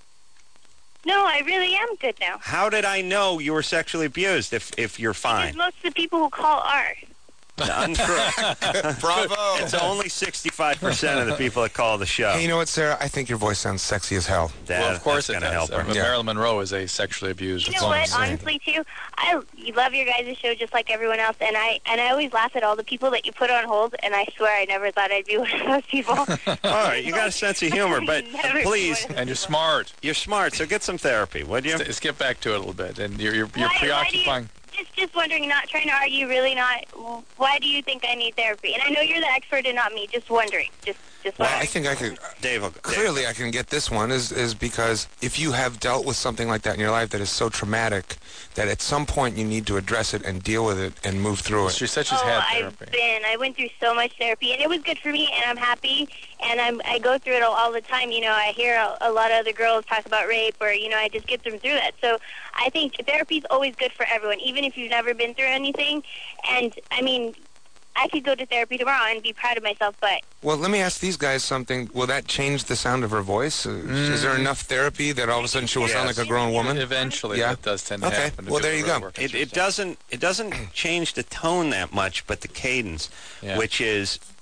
No, I really am good now. How did I know you were sexually abused if you're Because fine? most of the people who call are. Untrue. Bravo. It's only 65% of the people that call the show. Hey, you know what, Sarah? I think your voice sounds sexy as hell. Well, of course it that's going to does. help her. Yeah. Marilyn Monroe is a sexually abused You know woman. what? Honestly, too, I love your guys' show just like everyone else, and I always laugh at all the people that you put on hold, and I swear I never thought I'd be one of those people. All right, you got a sense of humor, but Never please, would. And you're smart. you're smart, so get some therapy, would you? Let's get back to it a little bit. And you're Why do you- preoccupying. Just wondering, not trying to argue, really not. Why do you think I need therapy? And I know you're the expert and not me. Just wondering. Just Well, wondering. I think I could... Dave, Clearly, I can get this one is because if you have dealt with something like that in your life that is so traumatic that at some point you need to address it and deal with it and move through it. She said she's had I've therapy. I went through so much therapy, and it was good for me, and I'm happy, and I go through it all the time. You know, I hear a lot of other girls talk about rape, or, you know, I just get them through that. So I think therapy is always good for everyone, even if you've never been through anything. And, I mean, I could go to therapy tomorrow and be proud of myself, but Well, let me ask these guys something. Will that change the sound of her voice? Is there enough therapy that all of a sudden she will sound like a grown woman? Eventually, Yeah. that does tend to Okay. happen. Well, there you go. it doesn't change the tone that much, but the cadence, Yeah. which is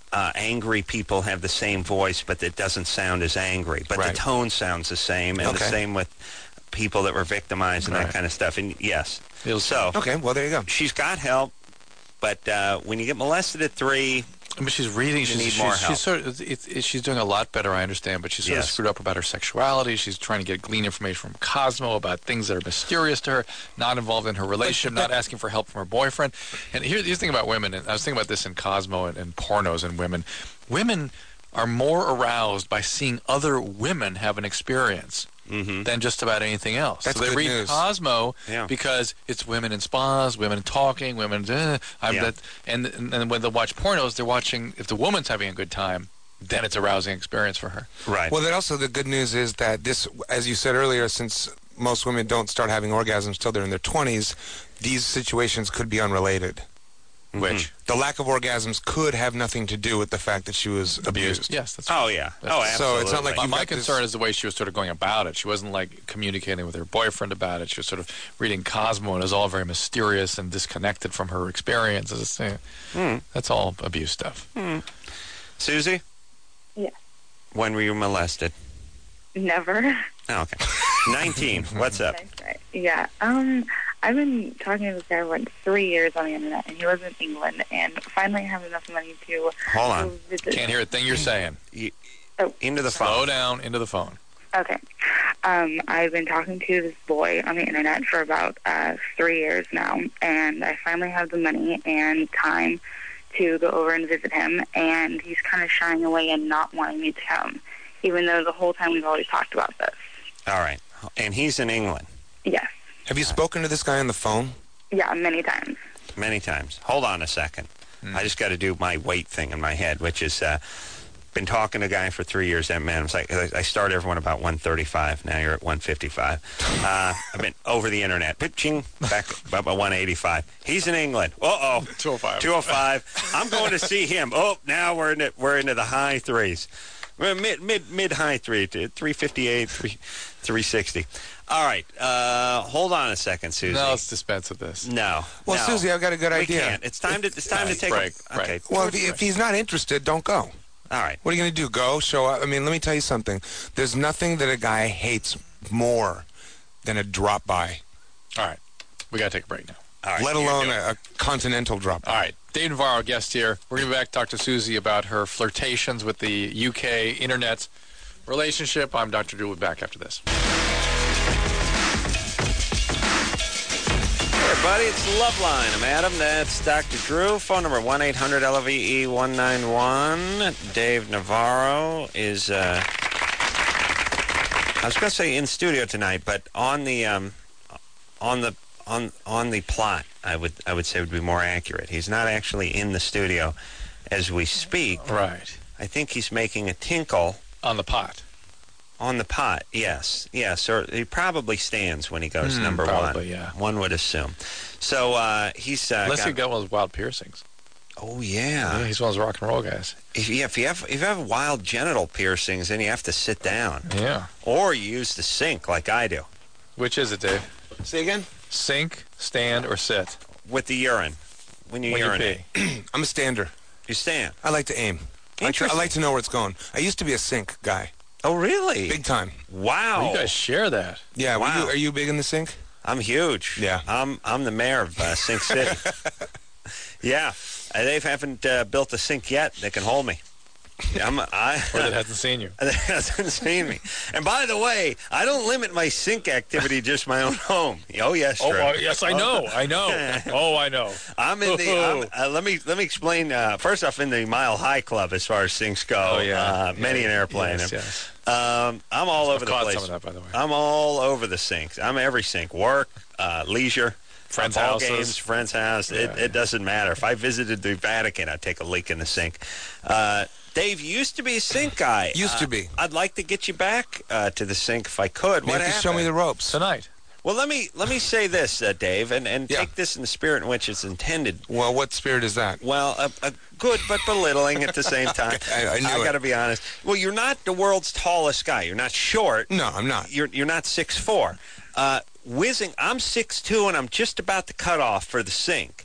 angry people have the same voice, but it doesn't sound as angry. But Right. the tone sounds the same, and the Okay. same with people that were victimized and that Right. kind of stuff. And yes, Feels- so Okay, well, there you go. she's got help, but when you get molested at 3, I mean, she's reading. You need more help. She's sort of. She's doing a lot better, I understand. But she's sort of Yes. screwed up about her sexuality. She's trying to glean information from Cosmo about things that are mysterious to her. Not involved in her relationship. Not asking for help from her boyfriend. And here's the thing about women. And I was thinking about this in Cosmo and pornos and women. Women are more aroused by seeing other women have an experience than just about anything else. That's so they good read news. Cosmo Yeah. because it's women in spas, women talking, women. Yeah. And when they watch pornos, they're watching. If the woman's having a good time, then it's a rousing experience for her. right. Well, then also the good news is that this, as you said earlier, since most women don't start having orgasms till they're in their 20s, these situations could be unrelated. Which The lack of orgasms could have nothing to do with the fact that she was abused. Yes, that's Oh, yeah. That's- Oh, So absolutely. it's not like My, You've my got this- concern is the way she was sort of going about it. She wasn't like communicating with her boyfriend about it. She was sort of reading Cosmo, and it was all very mysterious and disconnected from her experiences. That's all abuse stuff. Susie? Yes. When were you molested? Never. Oh, okay. 19. What's up? That's right. Yeah. I've been talking to this guy for like 3 years on the internet, and he was in England, and finally I have enough money to Hold go on. visit. Can't hear a thing you're saying. Into the Slow phone. down into the phone. Okay. I've been talking to this boy on the internet for about 3 years now, and I finally have the money and time to go over and visit him, and he's kind of shying away and not wanting me to come, even though the whole time we've always talked about this. All right. And he's in England Yes. Have you spoken to this guy on the phone? Yeah, many times. many times. Hold on a second. I just got to do my weight thing in my head, which is been talking to a guy for 3 years. That man, I start everyone about 135. Now you're at 155. I've been over the internet. Pitching back about 185. He's in England. 205. 205. I'm going to see him. Oh, now we're into the high threes. We're mid high 358, 360. All right. Hold on a second, Susie. No, let's dispense with this. No. Well, no. Susie, I've got a good We idea. can't. It's time to take break, a break. okay. Well, if he's not interested, don't go. All right. What are you going to do? Go? Show up? I mean, let me tell you something. There's nothing that a guy hates more than a drop by, All right. We got to take a break now. All right. let you alone do it. a continental drop by. All right. Dave Navarro, guest here. We're going to be back to talk to Susie about her flirtations with the UK internet relationship. I'm Dr. Drew. We'll be back after this. Hey, everybody, it's the Love Line. I'm Adam. That's Dr. Drew. Phone number 1-800-LOVE-191. Dave Navarro is, I was going to say in studio tonight, but on the plot, I would say would be more accurate. He's not actually in the studio as we speak. Right. I think he's making a tinkle On the pot. on the pot. Yes, or he probably stands when he goes number probably, one. yeah. One would assume. So he's Unless he got one of those wild piercings. Oh Yeah, he's one of those rock and roll guys. If you have wild genital piercings, then you have to sit down, Yeah. or you use the sink like I do. Which is it, Dave? Say again? Sink, stand, or sit? With the urine, when you When you urinate, pee. I'm a stander. you stand. I like to aim. I Interesting. like to know where it's going. I used to be a sink guy. Oh, really? Big time. Wow. You guys share that. Yeah, Wow. are you big in the sink? I'm huge. Yeah. I'm the mayor of Sink City. Yeah. They haven't built a sink yet that can hold me. Or that hasn't seen you. That hasn't seen me. And by the way, I don't limit my sink activity to just my own home. Oh, yes, Drew. Yes, I know. I know. Oh, I know. I'm in the. Let me explain. First off, in the Mile High Club as far as sinks go. Oh, yeah. Many an airplane. Yes. I'm all over the Caught place. some of that, by the way. I'm all over the sinks. I'm every sink. Work, leisure, Friends' ball houses. games, friends' house. It doesn't matter. If I visited the Vatican, I'd take a leak in the sink. Dave, you used to be a sink guy. Used to be. I'd like to get you back to the sink if I could. You What have to show me happened? the ropes. Tonight. Well, let me say this, Dave, and Yeah. take this in the spirit in which it's intended. Well, what spirit is that? Well, a good but belittling at the same time. I knew it. got to be honest. Well, you're not the world's tallest guy. You're not short. No, I'm not. You're not 6'4". Whizzing, I'm 6'2", and I'm just about to cut off for the sink.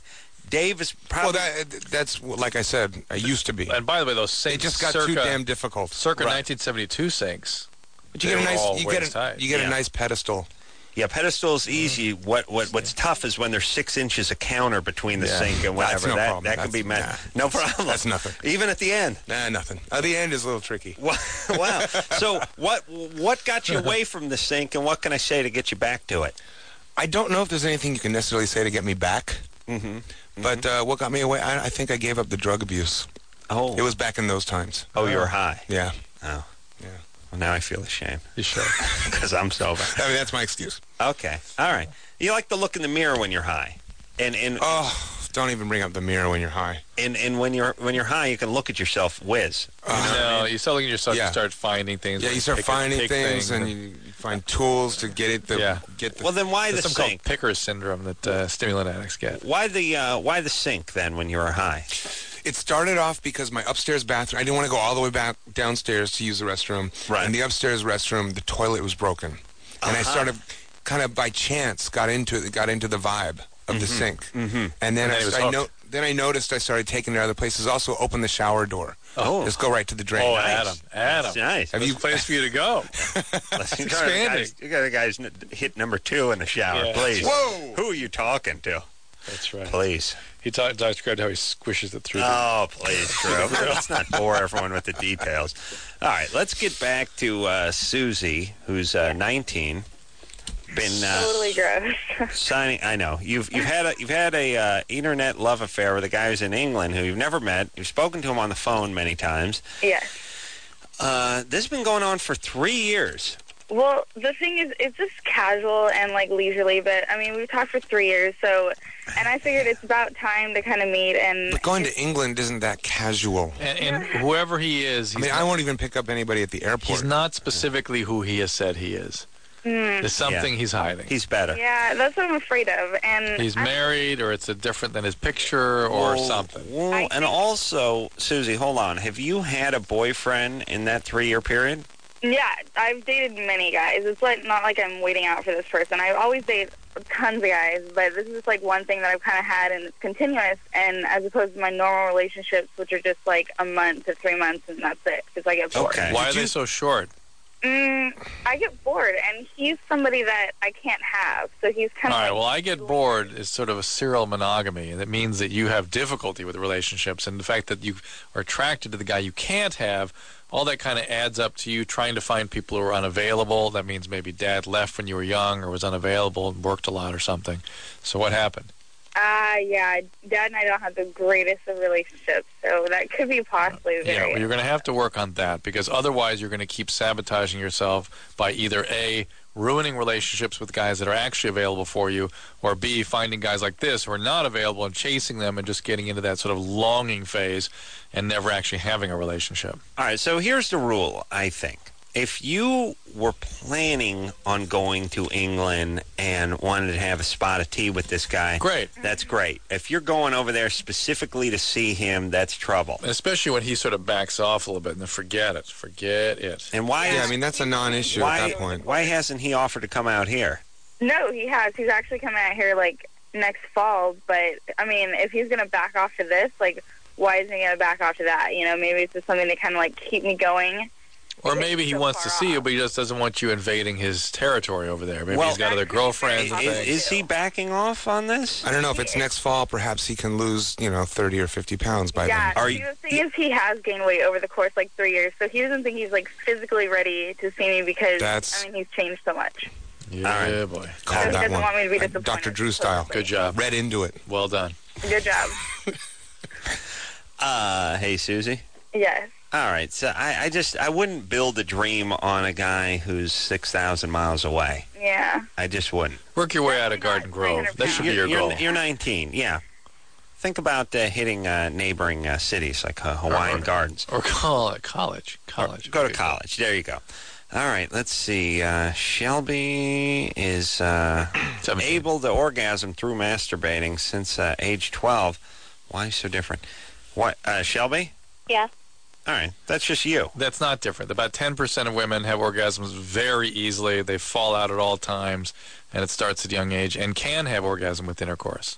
Dave is Well, probably... that's like I said. I used to be. And by the way, those They sinks just got circa, too damn difficult. circa Right. 1972 sinks. But you get a They were all nice, waist high. you get Yeah. a nice pedestal. Yeah, pedestal's easy. What's tough is when there's 6 inches of counter between the Yeah. sink and That's whatever. no that problem. that can be met. That's- No problem. That's nothing. Even at the end. Nah, nothing. The end is a little tricky. Wow. So what got you away from the sink, and what can I say to get you back to it? I don't know if there's anything you can necessarily say to get me back. Mm-hmm. But what got me away? I think I gave up the drug abuse. Oh. It was back in those times. Oh, you were high. Yeah. Oh. Yeah. Well, now I feel ashamed You should. because I'm sober. I mean, that's my excuse. Okay. All right. You like to look in the mirror when you're high, and Oh, don't even bring up the mirror when you're high. and when you're high, you can look at yourself whiz. No, you start looking at yourself. Yeah. You start finding things. Yeah, like you start finding pick things, and you find tools to get it. Yeah. Get the. Well, then why There's the something called sink? Picker's syndrome that stimulant addicts get. Why the sink then when you were high? It started off because my upstairs bathroom. I didn't want to go all the way back downstairs to use the restroom. Right. And the upstairs restroom, the toilet was broken, and I started kind of by chance got into the vibe of the sink. Mm-hmm. And then And then it was hooked. then I noticed I started taking it other places. Also, open the shower door. Oh. Just go right to the drain. Oh, Nice. Adam. That's nice. Have There's you- a place for you to go. Listen, expanding. You got a guy's hit number 2 in the shower, Yeah. please. Whoa. Who are you talking to? That's right. Please. He described how he squishes it through. Oh, please, Drew. Let's not bore everyone with the details. All right, let's get back to Susie, who's 19. Been Totally gross. signing. I know you've had a internet love affair with a guy who's in England who you've never met. You've spoken to him on the phone many times. Yes. This has been going on for 3 years. Well, the thing is, it's just casual and, like, leisurely, but, I mean, we've talked for 3 years, so, and I figured it's about time to kind of meet, and... But going to England isn't that casual. And whoever he is, I mean, I won't even pick up anybody at the airport. he's not specifically who he has said he is. There's something he's hiding. He's better. Yeah, that's what I'm afraid of, and... He's married, or it's a different than his picture, or something. Well, I and think- also, Susie, hold on. Have you had a boyfriend in that 3-year period? Yeah, I've dated many guys. It's like not like I'm waiting out for this person. I always date tons of guys, but this is just like one thing that I've kind of had, and it's continuous. And as opposed to my normal relationships, which are just like a month to 3 months, and that's it, because I get bored. Okay. Why are they so short? I get bored, and he's somebody that I can't have. So he's kind All of right, like, well, I get bored is sort of a serial monogamy, and it means that you have difficulty with relationships, and the fact that you are attracted to the guy you can't have, all that kind of adds up to you trying to find people who are unavailable. That means maybe dad left when you were young or was unavailable and worked a lot or something. So what happened? yeah, Dad and I don't have the greatest of relationships, so that could be possibly Yeah, very... well, you're going to have to work on that, because otherwise you're going to keep sabotaging yourself by either A, ruining relationships with guys that are actually available for you, or B, finding guys like this who are not available and chasing them and just getting into that sort of longing phase and never actually having a relationship. All right, so here's the rule, I think. If you were planning on going to England and wanted to have a spot of tea with this guy, Great. that's great. If you're going over there specifically to see him, that's trouble. And especially when he sort of backs off a little bit and then forget it. Forget it. And why? Yeah, I mean, that's a non-issue at that point. Why hasn't he offered to come out here? No, he has. He's actually coming out here, like, next fall. But, I mean, if he's going to back off to this, like, why isn't he going to back off to that? You know, maybe it's just something to kind of, like, keep me going. Or maybe he so wants to far see you, off. but he just doesn't want you invading his territory over there. Maybe Well, he's got other that could be girlfriends and very things. Is he backing off on this? I don't know if it's next fall. Perhaps he can lose, 30 or 50 pounds by Yeah, then. Are see, you- the thing is, he has gained weight over the course, like, 3 years. So he doesn't think he's, like, physically ready to see me because, That's- I mean, he's changed so much. Yeah, boy. Call So he that doesn't one. want me to be disappointed. Dr. Drew style. Good job. Read into it. Well done. Good job. Hey, Susie. Yes. All right, so I wouldn't build a dream on a guy who's 6,000 miles away. Yeah. I just wouldn't. Work your way out of Garden Grove. That should be your goal. You're 19, yeah. Think about hitting neighboring cities like Hawaiian Gardens. Or college. Go to college. There you go. All right, let's see. Shelby is 17. able to orgasm through masturbating since age 12. Why so different? What, Shelby? Yeah. All right, that's just you. That's not different. About 10% of women have orgasms very easily. They fall out at all times, and it starts at a young age, and can have orgasm with intercourse.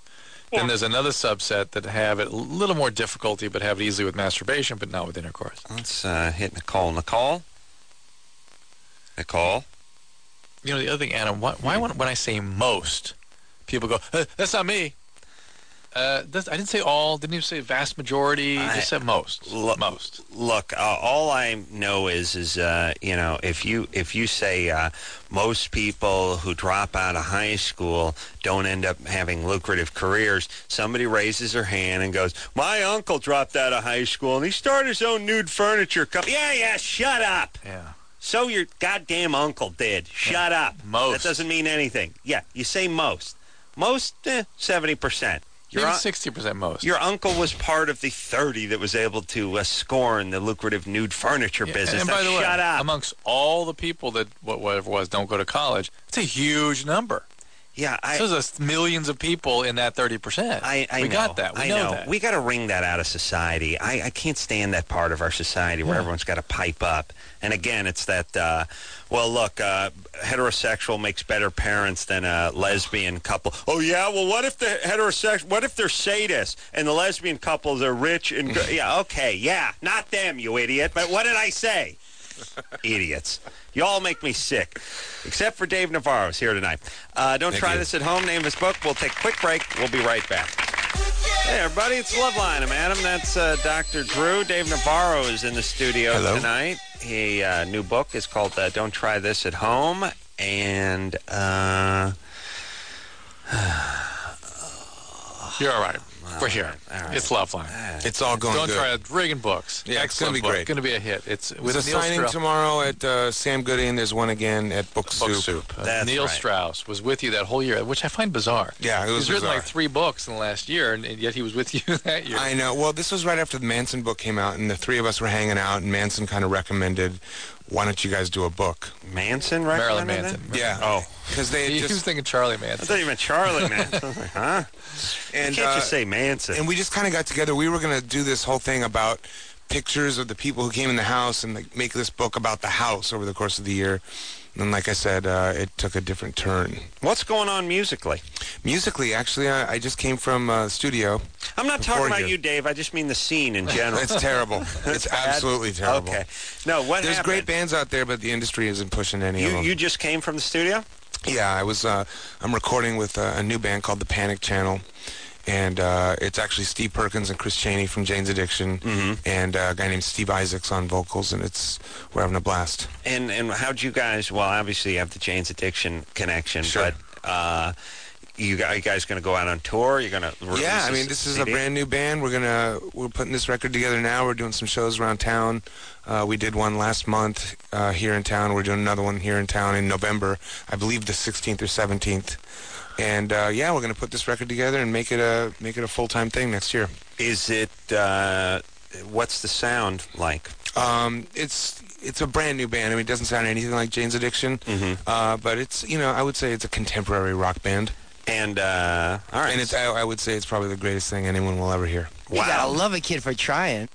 Yeah. Then there's another subset that have it a little more difficulty, but have it easily with masturbation, but not with intercourse. Let's hit Nicole. Nicole? Nicole? You know, the other thing, Adam, why when I say most, people go, that's not me. I didn't say all, didn't even say vast majority, just said most. Most. Look, all I know is you know, if you say most people who drop out of high school don't end up having lucrative careers, somebody raises their hand and goes, my uncle dropped out of high school and he started his own nude furniture company. Yeah, shut up. Yeah. So your goddamn uncle did. Shut up. Most. That doesn't mean anything. Yeah, you say most. Most, 70%. Maybe 60% most. Your uncle was part of the 30 that was able to score in the lucrative nude furniture business. And by the way, shut up. amongst all the people that, whatever it was, don't go to college, it's a huge number. Yeah, So there's millions of people in that 30%. We got that. We know that. We got to wring that out of society. I can't stand that part of our society where everyone's got to pipe up. And again, it's that, well, look, heterosexual makes better parents than a lesbian couple. Oh, yeah? Well, what if they're sadists and the lesbian couples are rich and good? Yeah, okay, yeah. Not them, you idiot. But what did I say? Idiots. You all make me sick. Except for Dave Navarro's here tonight. Don't try this at home. Name of his book. We'll take a quick break. We'll be right back. Hey, everybody. It's Loveline. I'm Adam. That's Dr. Drew. Dave Navarro is in the studio tonight. A new book is called Don't Try This at Home. And You're all right. We're here. All right. It's Loveline. It's all going Don't good. try it. Reagan Books. Yeah, it's going to be book. great. Going to be a hit. It's with There's a Neil signing Strauss. tomorrow at Sam Goody, and there's one again at Book Soup. That's Neil right. Strauss was with you that whole year, which I find bizarre. Yeah, it was He's written bizarre. like 3 books in the last year, and yet he was with you that year. I know. Well, this was right after the Manson book came out, and the three of us were hanging out, and Manson kind of recommended, why don't you guys do a book? Manson Marilyn recommended Manson. that? Yeah. Oh. Because they He was just... thinking Charlie I Manson. thought you meant Charlie Manson. I was like, huh? And, You can't just say Manson. And we just kind of got together. We were going to do this whole thing about pictures of the people who came in the house and like, make this book about the house over the course of the year. And like I said, it took a different turn. What's going on musically? Musically, actually, I just came from studio. I'm not talking Before about you. you, Dave. I just mean the scene in general. It's terrible. It's bad? absolutely terrible. Okay. No, what There's happened? great bands out there, but the industry isn't pushing any of them. You just came from the studio? Yeah, I was. I'm recording with a new band called the Panic Channel, and it's actually Steve Perkins and Chris Chaney from Jane's Addiction, and a guy named Steve Isaacs on vocals, and we're having a blast. And how'd you guys? Well, obviously you have the Jane's Addiction connection, Sure. but you guys going to go out on tour? You're going to Yeah, I mean, this is a brand new band. We're putting this record together now. We're doing some shows around town. We did one last month here in town. We're doing another one here in town in November, I believe the 16th or 17th. And yeah, we're going to put this record together and make it a full-time thing next year. Is it? What's the sound like? It's a brand new band. I mean, it doesn't sound anything like Jane's Addiction, but it's I would say it's a contemporary rock band. And all right, And I would say it's probably the greatest thing anyone will ever hear. You gotta love a kid for trying.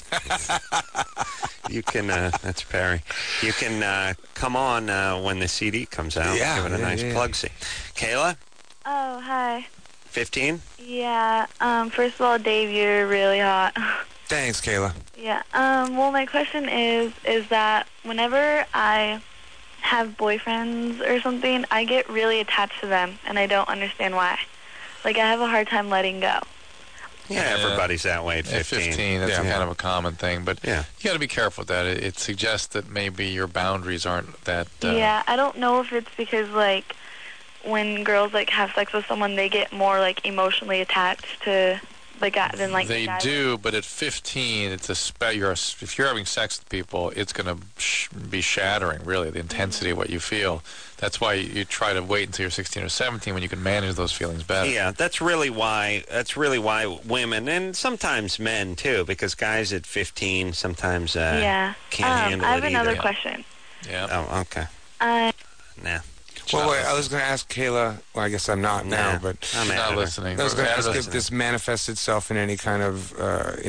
You can. That's Perry. You can come on when the CD comes out. Yeah, Give it a nice plug-see. Kayla, Oh, hi. 15. Yeah, first of all, Dave, you're really hot. Thanks, Kayla. Yeah, well, my question is that whenever I have boyfriends or something, I get really attached to them, and I don't understand why. Like, I have a hard time letting go. Yeah, everybody's that way at 15. At 15, that's Yeah. kind of a common thing. But Yeah. you got to be careful with that. It suggests that maybe your boundaries aren't that... Yeah, I don't know if it's because, like, when girls, like, have sex with someone, they get more, like, emotionally attached to the guy than, like, They the guys. do, but at 15, it's if you're having sex with people, it's going to be shattering, really, the intensity of what you feel. That's why you try to wait until you're 16 or 17 when you can manage those feelings better. Yeah, that's really why women and sometimes men too, because guys at 15 sometimes Yeah. can't handle I have it another either. question. Yeah. Oh, okay. Nah. Well, wait, I was going to ask Kayla. Well, I guess I'm not now, Nah. but I'm She's out not of it. listening. I was going to Not ask if listening. this manifests itself in any kind of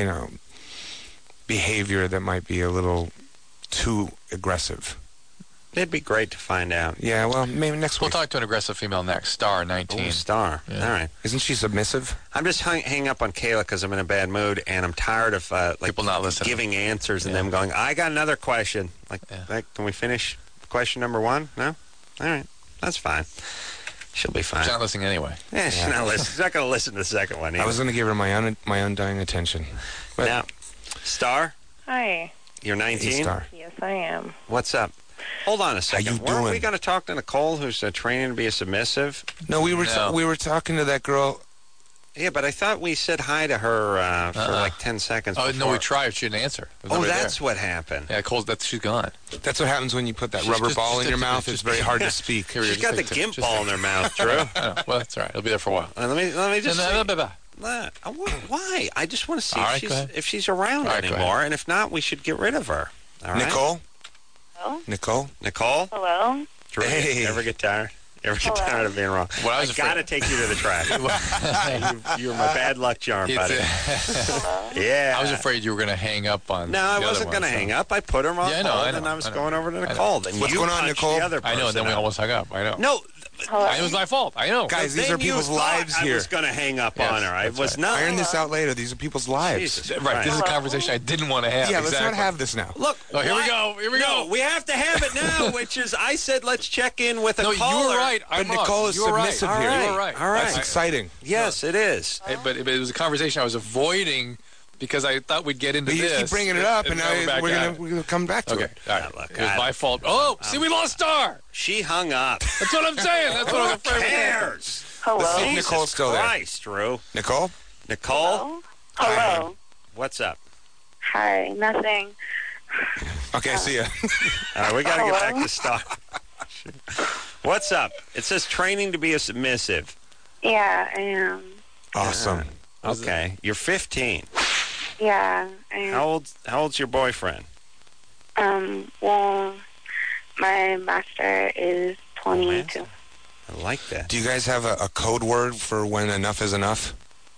behavior that might be a little too aggressive. It'd be great to find out. Yeah, well, maybe next We'll week. talk to an aggressive female next. Star 19. Oh, Star. Yeah. All right. Isn't she submissive? I'm just hanging up on Kayla because I'm in a bad mood, and I'm tired of People not listening. giving answers and Yeah. them going, I got another question. Yeah. Can we finish question number 1? No? All right. That's fine. She'll be fine. She's not listening anyway. Yeah, she's not listening. She's not going to listen to the second one either. I was going to give her my undying attention. But Now, Star, Hi. you're 19? hey, Star. Yes, I am. What's up? Hold on a second. you Weren't we doing? going to talk to Nicole, who's training to be a submissive? No, we were No. we were talking to that girl. Yeah, but I thought we said hi to her for like 10 seconds Oh, before. no, we tried. She didn't answer. There was Oh, nobody that's there. what happened. Yeah, Cole's, she's gone. That's what happens when you put that She's rubber just- ball in just- your just- mouth. just- It's very hard to speak. Here we go. She's got the Just gimp take- ball in her mouth, Drew. I know. Well, that's all right. It'll be there for a while. Let me just No, see. no, no, no, Why? I just want to see All if, right, she's, go ahead. if she's around All right, go anymore, ahead. and if not, we should get rid of her. All right? Nicole? Hello? Nicole? Nicole? Hello? Drew, Hey. ever get tired? Ever get Hello. tired of being wrong? Well, I was got to afraid- take you to the track. You're my bad luck charm, buddy. Hello? Yeah. I was afraid you were going to hang up on. No, I the wasn't other going to one, so- hang up. I put her on Yeah, I know, hold, I know, and I was I know. going over to I know. Nicole. Then What's you going on, punched Nicole? The other I know, and then we person almost hung up. I know. out. No. Hello? It was my fault. I know. Guys, these then are people's you thought lives I here. was going to hang up Yes, on her. I that's was right. not. Iron this out later. These are people's lives. Jesus Right. This is a Hello? conversation I didn't want to have. Yeah, let's not exactly. have this now. Look. Oh, here we why- go. Here we no, go. we have to have it now, which is I said let's check in with a No, you caller. were right. But I'm wrong. Nicole is You were right. submissive here. You were right. All right. That's exciting. Yes, it is. But it was a conversation I was avoiding because I thought we'd get into But you this. keep bringing it up, and now we're back at we're gonna come back to Okay. it. All right. Look, It was I- my fault. Oh, see, we lost Star. She hung up. That's what I'm saying. That's what I was Who afraid would happen. cares? Hello? Let's see if Jesus Nicole's still there. Christ, Drew. Nicole? Nicole, Hello? what's up? Hi, nothing. Okay, see ya. All right, we got to get back Hello? to Star. What's up? It says training to be a submissive. Yeah, I am. Awesome. Okay, you're 15. Yeah, I am. How old's your boyfriend? Well, my master is 22. I like that. Do you guys have a code word for when enough is enough?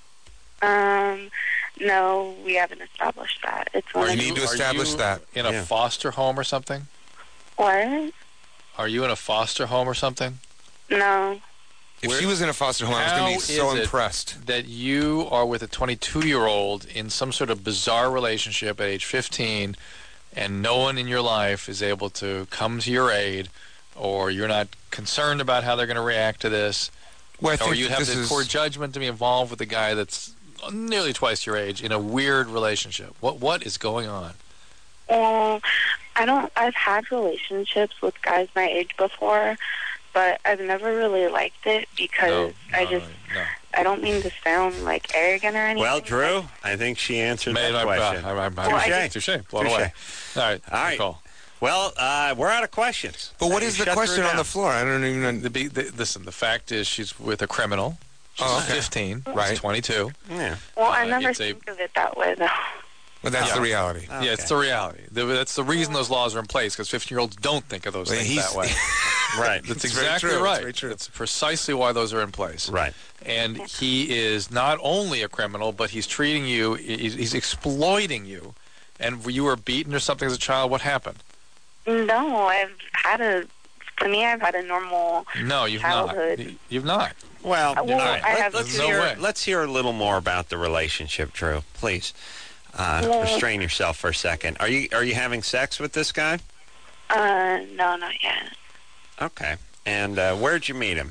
No, we haven't established that. It's one Or of you need to establish that. In a Yeah. foster home or something? What? Are you in a foster home or something? No. If Where- she was in a foster home, I was How going to be so is it impressed. that you are with a 22-year-old in some sort of bizarre relationship at age 15 and no one in your life is able to come to your aid, or you're not concerned about how they're going to react to this, Well, I or think you have this the is poor judgment to be involved with a guy that's nearly twice your age in a weird relationship. What is going on? Well, I've had relationships with guys my age before, but I've never really liked it because No. I don't mean to sound like arrogant or anything. Well, Drew, I think she answered Made that my question. touche. Blown Touche. away. All right. All right. Nicole. Well, we're out of questions. But what You is the shut question Drew on the down. floor? I don't even know. Listen, the fact is she's with a criminal. She's Oh, okay. 15. Right. She's 22. Yeah. Well, I never it's a- think of it that way, though. Well, that's Yeah. the reality. Okay. Yeah, it's the reality. That's the reason those laws are in place, because 15-year-olds don't think of those Well, things he's- that way. Right. That's It's very exactly true. It's right. very true. That's precisely why those are in place. Right. And he is not only a criminal, but he's treating you, he's exploiting you. And you were beaten or something as a child. What happened? No, to me, I've had a normal No, you've childhood. not. You've not. Well, Well, all right. I have let's no hear. way. Let's hear a little more about the relationship, Drew. Please, restrain yourself for a second. Are you having sex with this guy? No, not yet. Okay. And where'd you meet him?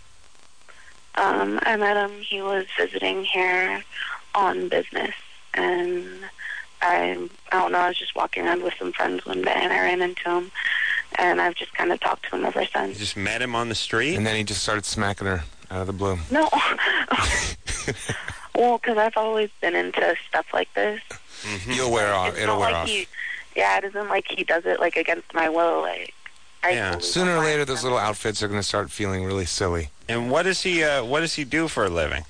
I met him. He was visiting here on business, and I don't know. I was just walking around with some friends one day, and I ran into him, and I've just kind of talked to him ever You since. just met him on the street? And then he just started smacking her out of the blue. No. Well, because I've always been into stuff like this. You'll wear off. It's It'll not wear like off. it isn't like he does it like against my will. Like, I Yeah. totally Sooner or don't later, mind those him. little outfits are going to start feeling really silly. And what does he do for a living?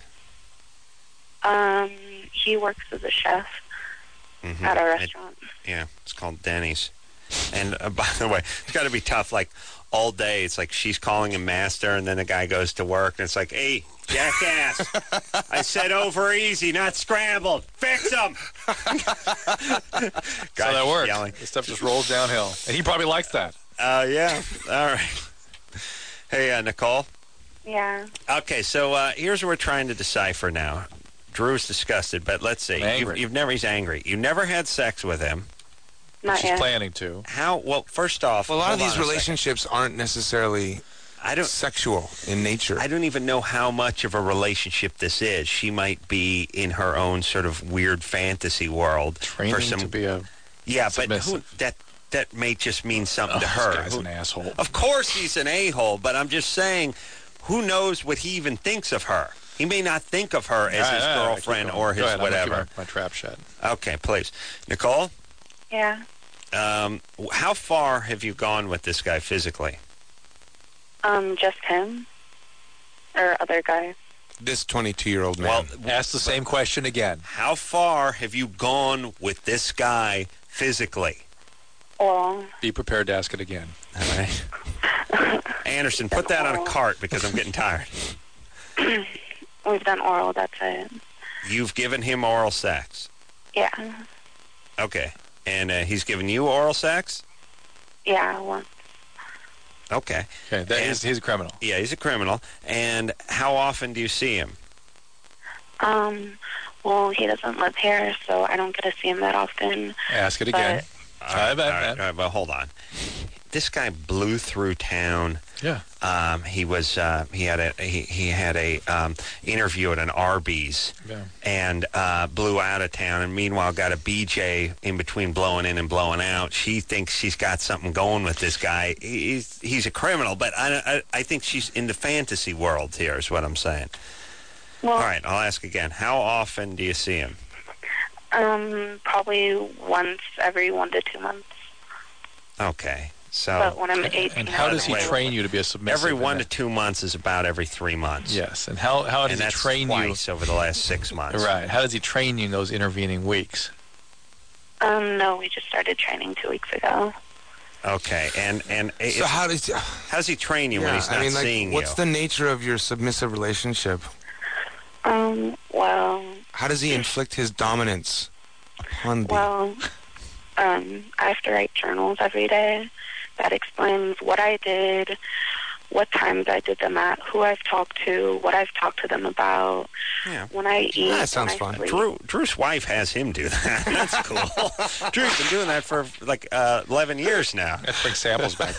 He works as a chef Mhm. at a restaurant. Yeah, it's called Denny's. And by the way, it's got to be tough. Like all day, it's like she's calling him master, and then the guy goes to work, and it's like, "Hey, jackass! I said over easy, not scrambled. Fix him." So that works. Yelling. This stuff just rolls downhill. And he probably likes that. Yeah. All right. Hey, Nicole. Yeah. Okay, so here's what we're trying to decipher now. Drew's disgusted, but let's see. He's angry. You never had sex with him. Not She's yet. planning to. How? Well, first off, Well, a lot of hold these on a relationships aren't necessarily sexual in nature. I don't even know how much of a relationship this is. She might be in her own sort of weird fantasy world. Training to be a but that may just mean something to her. This guy's an asshole. Of course he's an a-hole, but I'm just saying, who knows what he even thinks of her? He may not think of her as his girlfriend or his whatever. I'm gonna keep my trap shut. Okay, please. Nicole? Yeah. How far have you gone with this guy physically? Just him or other guys. This 22-year-old man. Well, ask the same question again. How far have you gone with this guy physically? Well, be prepared to ask it again. All right. Anderson, put that on a cart because I'm getting tired. We've done oral, that's it. You've given him oral sex? Yeah. Okay. And he's given you oral sex? Yeah, once. Okay. Okay, he's a criminal. Yeah, he's a criminal. And how often do you see him? Well, he doesn't live here, so I don't get to see him that often. Ask it again. All right, well, hold on. This guy blew through town. Yeah. He had a interview at an Arby's. Yeah. And blew out of town, and meanwhile got a BJ in between blowing in and blowing out. She thinks she's got something going with this guy. He's a criminal, but I think she's in the fantasy world here is what I'm saying. Well, all right, I'll ask again. How often do you see him? Probably once every 1 to 2 months. Okay. So, but when I'm 18, and how does he train you to be a submissive? Every 1 to 2 months is about every 3 months. Yes, and how does he train you? Twice over the last 6 months. Right. How does he train you in those intervening weeks? No, we just started training 2 weeks ago. Okay, and so how does he train you when he's not seeing you? What's the nature of your submissive relationship? Well, how does he inflict his dominance upon thee? Well, I have to write journals every day that explains what I did, what times I did them at, who I've talked to, what I've talked to them about, when I eat. That sounds fun. Drew's wife has him do that. That's cool. Drew's been doing that for like 11 years now. Let's bring samples back.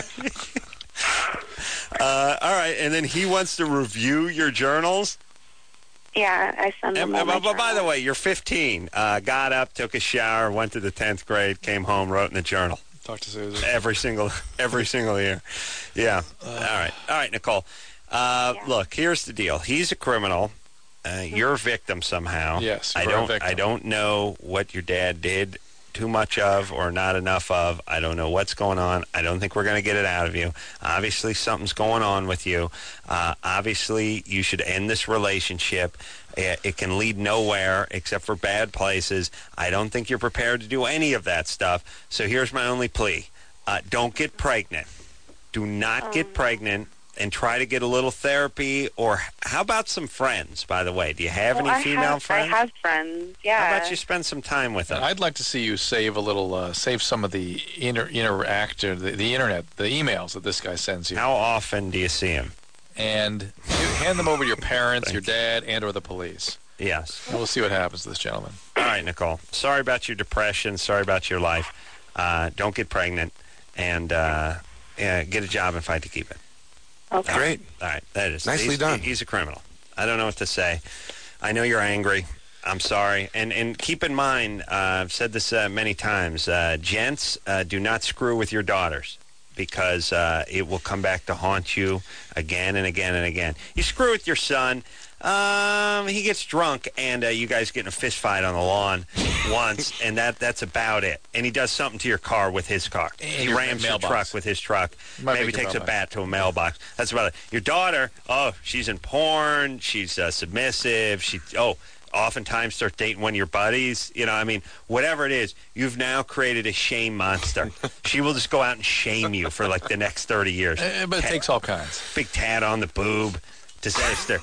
All right, and then he wants to review your journals? Yeah, I send them all my by the way, you're 15. Got up, took a shower, went to the 10th grade, came home, wrote in the journal. Talk to Susan. Every single year. Yeah. All right, Nicole. Look, here's the deal. He's a criminal. You're a victim somehow. Yes, I don't know what your dad did too much of or not enough of. I don't know what's going on. I don't think we're going to get it out of you. Obviously, something's going on with you. Obviously, you should end this relationship. It can lead nowhere except for bad places. I don't think you're prepared to do any of that stuff. So here's my only plea. Don't get pregnant. Do not get pregnant. And try to get a little therapy, or how about some friends, by the way? Do you have any female friends? I have friends, yeah. How about you spend some time with them? I'd like to see you save some of the the internet, the emails that this guy sends you. How often do you see him? And you hand them over to your parents, your dad, and or the police. Yes. And we'll see what happens to this gentleman. All right, Nicole. Sorry about your depression. Sorry about your life. Don't get pregnant, and get a job and fight to keep it. Okay. Great. All right, that is nicely done. He's a criminal. I don't know what to say. I know you're angry. I'm sorry. And keep in mind, I've said this many times, gents, do not screw with your daughters because it will come back to haunt you again and again and again. You screw with your son, he gets drunk and you guys get in a fist fight on the lawn once, and that's about it. And he does something to your car with his car. He rams your truck with his truck. Maybe takes a bat to a mailbox. That's about it. Your daughter, she's in porn. She's submissive. Oftentimes start dating one of your buddies. Whatever it is, you've now created a shame monster. She will just go out and shame you for like the next 30 years. But it takes all kinds. Big tat on the boob. Disaster.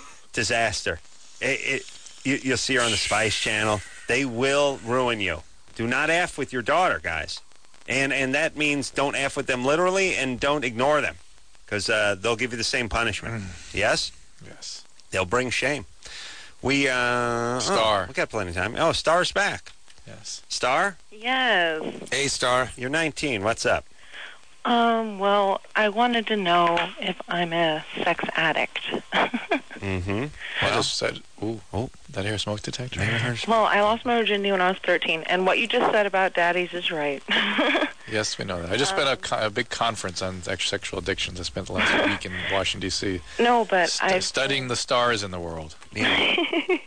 You'll see her on the Spice Channel. They will ruin you. Do not F with your daughter, guys. And that means don't F with them literally and don't ignore them because they'll give you the same punishment. Yes? Yes. They'll bring shame. We, Star. We got plenty of time. Oh, Star's back. Yes. Star, Yes. A Star. you're 19. What's up? Well, I wanted to know if I'm a sex addict. Mm-hmm. I just said, ooh, that air smoke detector. Well, I lost my virginity when I was 13, and what you just said about daddies is right. Yes, we know that. I just spent a big conference on sexual addictions. I spent the last week in Washington, D.C. No, but studying the stars in the world. Yeah.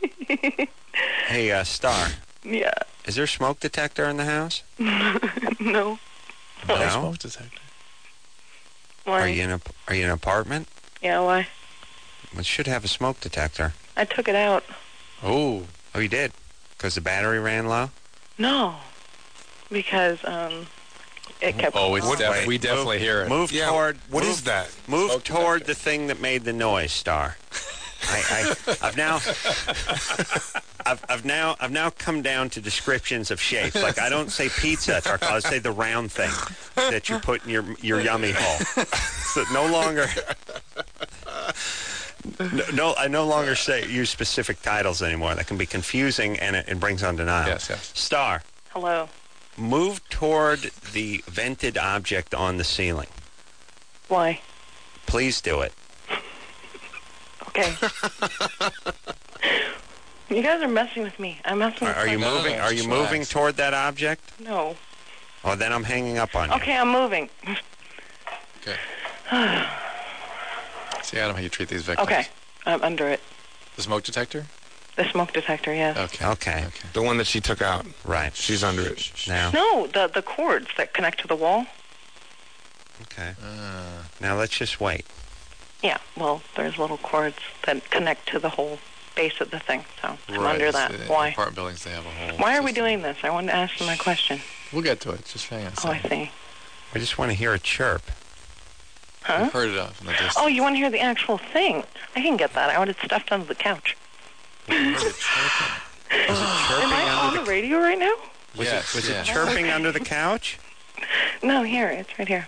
Hey, Star, Yeah. is there a smoke detector in the house? No. No? Smoke detector. Why? Are you in an apartment? Yeah, why? It should have a smoke detector. I took it out. Oh. Oh, you did? Because the battery ran low? No. Because, it kept Oh, it's going off. we definitely hear it. Move toward. What is that? Move Smoke toward detector. the thing that made the noise, Star. I've now come down to descriptions of shapes. Like I don't say pizza, Tarkal, I say the round thing that you put in your yummy hole. So no longer. No, I no longer use specific titles anymore. That can be confusing and it brings on denial. Yes, yes. Star, Hello. move toward the vented object on the ceiling. Why? Please do it. Okay. You guys are messing with me. I'm messing with Are you No, no, moving? no, Are you just moving relax. toward that object? No. Oh, then I'm hanging up on you. Okay, I'm moving. Okay. See, Adam, how you treat these victims. Okay. I'm under it. The smoke detector? The smoke detector, yes. Okay. Okay. The one that she took out. Right. She's under it. Now. No, the cords that connect to the wall. Okay. Now let's just wait. Yeah, well, there's little cords that connect to the whole base of the thing, so I'm Right, under that. Why? Apartment buildings, they have a whole Why are we system. doing this? I wanted to ask you my question. We'll get to it. Just hang on a Oh, I second. see. We just want to hear a chirp. Huh? We've heard it up in the distance. Oh, you want to hear the actual thing? I can get that. I want it stuffed under the couch. Was it Am I chirping on the radio right now? Yes, Was yes. it chirping under the couch? No, here. It's right here.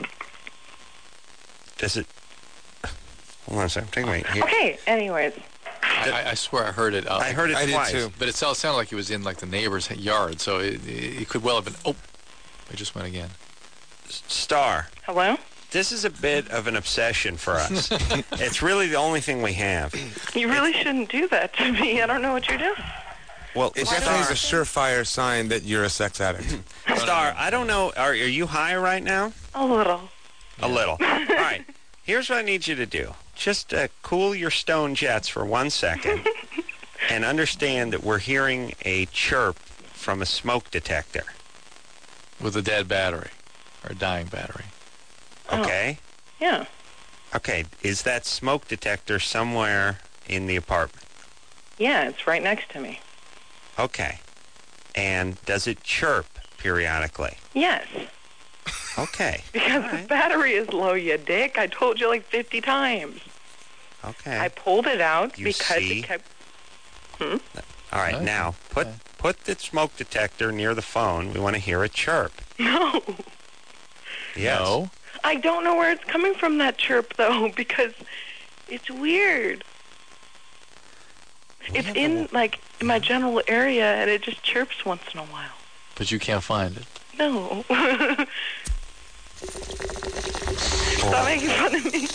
Does it? Hold on a second. Take a minute. Here. Okay, anyways. I swear I heard it. I heard it I did twice. too. But it sounded like it was in like the neighbor's yard, so it could well have been. Oh, it just went again. Star, Hello? this is a bit of an obsession for us. It's really the only thing we have. You really shouldn't do that to me. I don't know what you're doing. Well, It Star, definitely is a surefire sign that you're a sex addict. Star, I don't know. Are you high right now? A little. A little. All right. Here's what I need you to do. Just cool your stone jets for 1 second and understand that we're hearing a chirp from a smoke detector. With a dead battery or a dying battery. Okay? Yeah. Okay. Is that smoke detector somewhere in the apartment? Yeah, it's right next to me. Okay. And does it chirp periodically? Yes. Okay. Because All the right. battery is low, you dick. I told you like 50 times. Okay. I pulled it out You because see? it kept... All right. Okay. Now, put the smoke detector near the phone. We want to hear a chirp. No. Yes. No. I don't know where it's coming from, that chirp, though, because it's weird. It's in, like, in my general area, and it just chirps once in a while. But you can't find it. No. Stop making fun of me.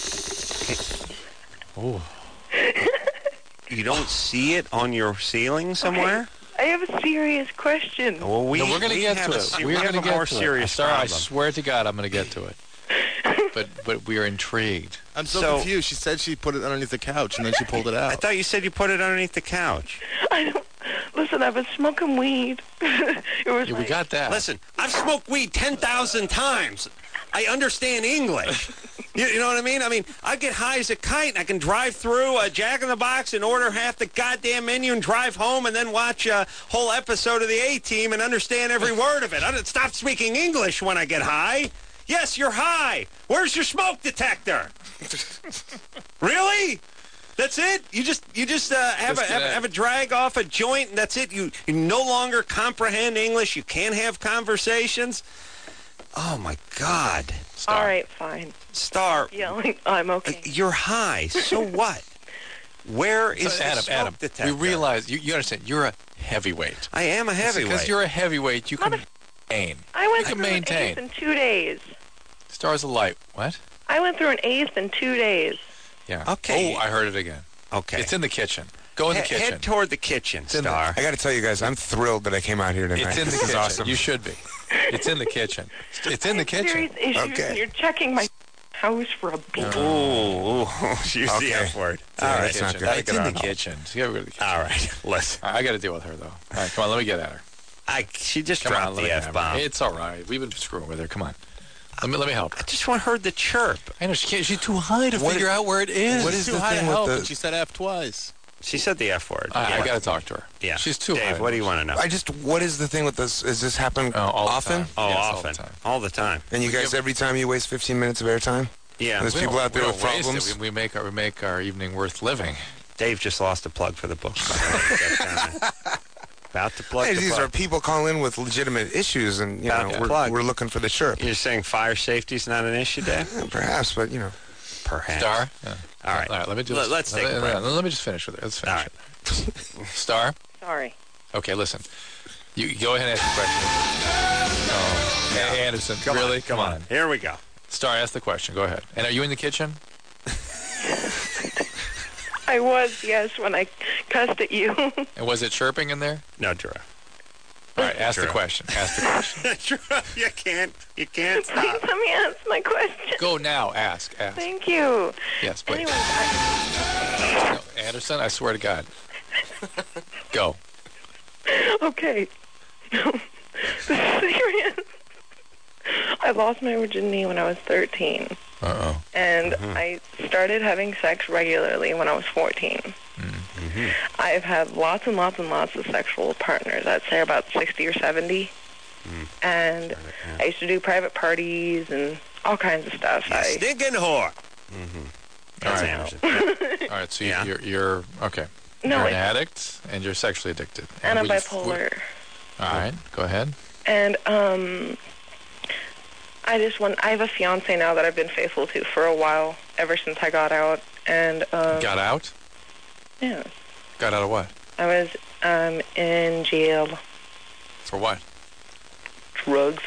Oh. You don't see it on your ceiling somewhere? I have a serious question. Well, No, we're going to get have to a it. se- We're we have going to a get more to serious it. Sorry, I problem. swear to God, I'm going to get to it. But we are intrigued. I'm so, So- confused. She said she put it underneath the couch, and then she pulled it out. I thought you said you put it underneath the couch. I don't... Listen, I've been smoking weed. It was Yeah, we like- got that. Listen, I've smoked weed 10,000 times. I understand English. You know what I mean? I mean, I get high as a kite, and I can drive through a Jack in the Box and order half the goddamn menu and drive home and then watch a whole episode of the A-Team and understand every word of it. I don't stop speaking English when I get high. Yes, you're high. Where's your smoke detector? Really? That's it? You just have a drag off a joint and that's it? You no longer comprehend English? You can't have conversations? Oh, my God. Star. All right, fine. Star, Yelling. I'm okay. you're high. So what? Where is the Adam, smoke detector? we realize, you understand, you're a heavyweight. I am a heavyweight. Because you're a heavyweight, you can maintain. I went You can through an maintain. eighth in 2 days. Stars of light. What? I went through an eighth in 2 days. Yeah. Okay. Oh, I heard it again. Okay. It's in the kitchen. Go in the kitchen. Head toward the kitchen, in Star. I got to tell you guys, I'm thrilled that I came out here tonight. It's in the This is kitchen. awesome. You should be. It's in the kitchen. It's in the kitchen. Serious issues, Okay. and you're checking my house for a beat. Ooh, use the Okay. F word. It's in All the right. not kitchen. good. It's in the kitchen. So you gotta go to the kitchen. All right. Listen. I got to deal with her, though. All right, come on, let me get at her. She just Come on, dropped let the me have her. F-bomb. It's all right. We've been screwing with her. Come on. Let me help her. I just want her to chirp. I know, she's too high to figure out where it is. What is Too the high to thing help, with and the... she said F twice. She said the F word. I got to talk to her. Yeah. She's too high. Dave, what do you want to know? What is the thing with this? Is this happen all the often? time. Oh, Yes, often. All the time. And you guys, every time you waste 15 minutes of airtime? Yeah. There's We people don't- out there we with don't waste problems. it. We make our evening worth living. Dave just lost a plug for the book. by the way. About to plug Hey, the these plug. are people calling in with legitimate issues, and About to we're, plug. we're looking for the chirp. You're saying fire safety's not an issue, Dave? Perhaps, but Perhaps. Star? Yeah. All right. All right, let me do this. Let's take a break. Let me just finish with it. Let's finish All right. it. Star? Sorry. Okay, listen. You go ahead and ask the question. Oh, hey, Anderson, Come really? on. Come on. Here we go. Star, ask the question. Go ahead. And are you in the kitchen? I was, yes, when I cussed at you. And was it chirping in there? No, Drew. All right, ask the Drew. question. Ask the question. Drew, you can't Please stop. let me ask my question. Go now. Ask. Thank you. Yes, please. Anyways, No, Anderson, I swear to God. Go. okay. Serious. I lost my virginity when I was 13. Uh-oh. And I started having sex regularly when I was 14. I've had lots and lots and lots of sexual partners. I'd say about 60 or 70. And I used to do private parties and all kinds of stuff. Stinking whore. That's right. Anderson. All right, so Yeah. you're okay. No, you're an it's- addict, and you're sexually addicted. and I'm will you- bipolar. All right, go ahead. And I have a fiance now that I've been faithful to for a while, ever since I got out. And Got out? yeah, Got out of what? I was in jail. For what? Drugs.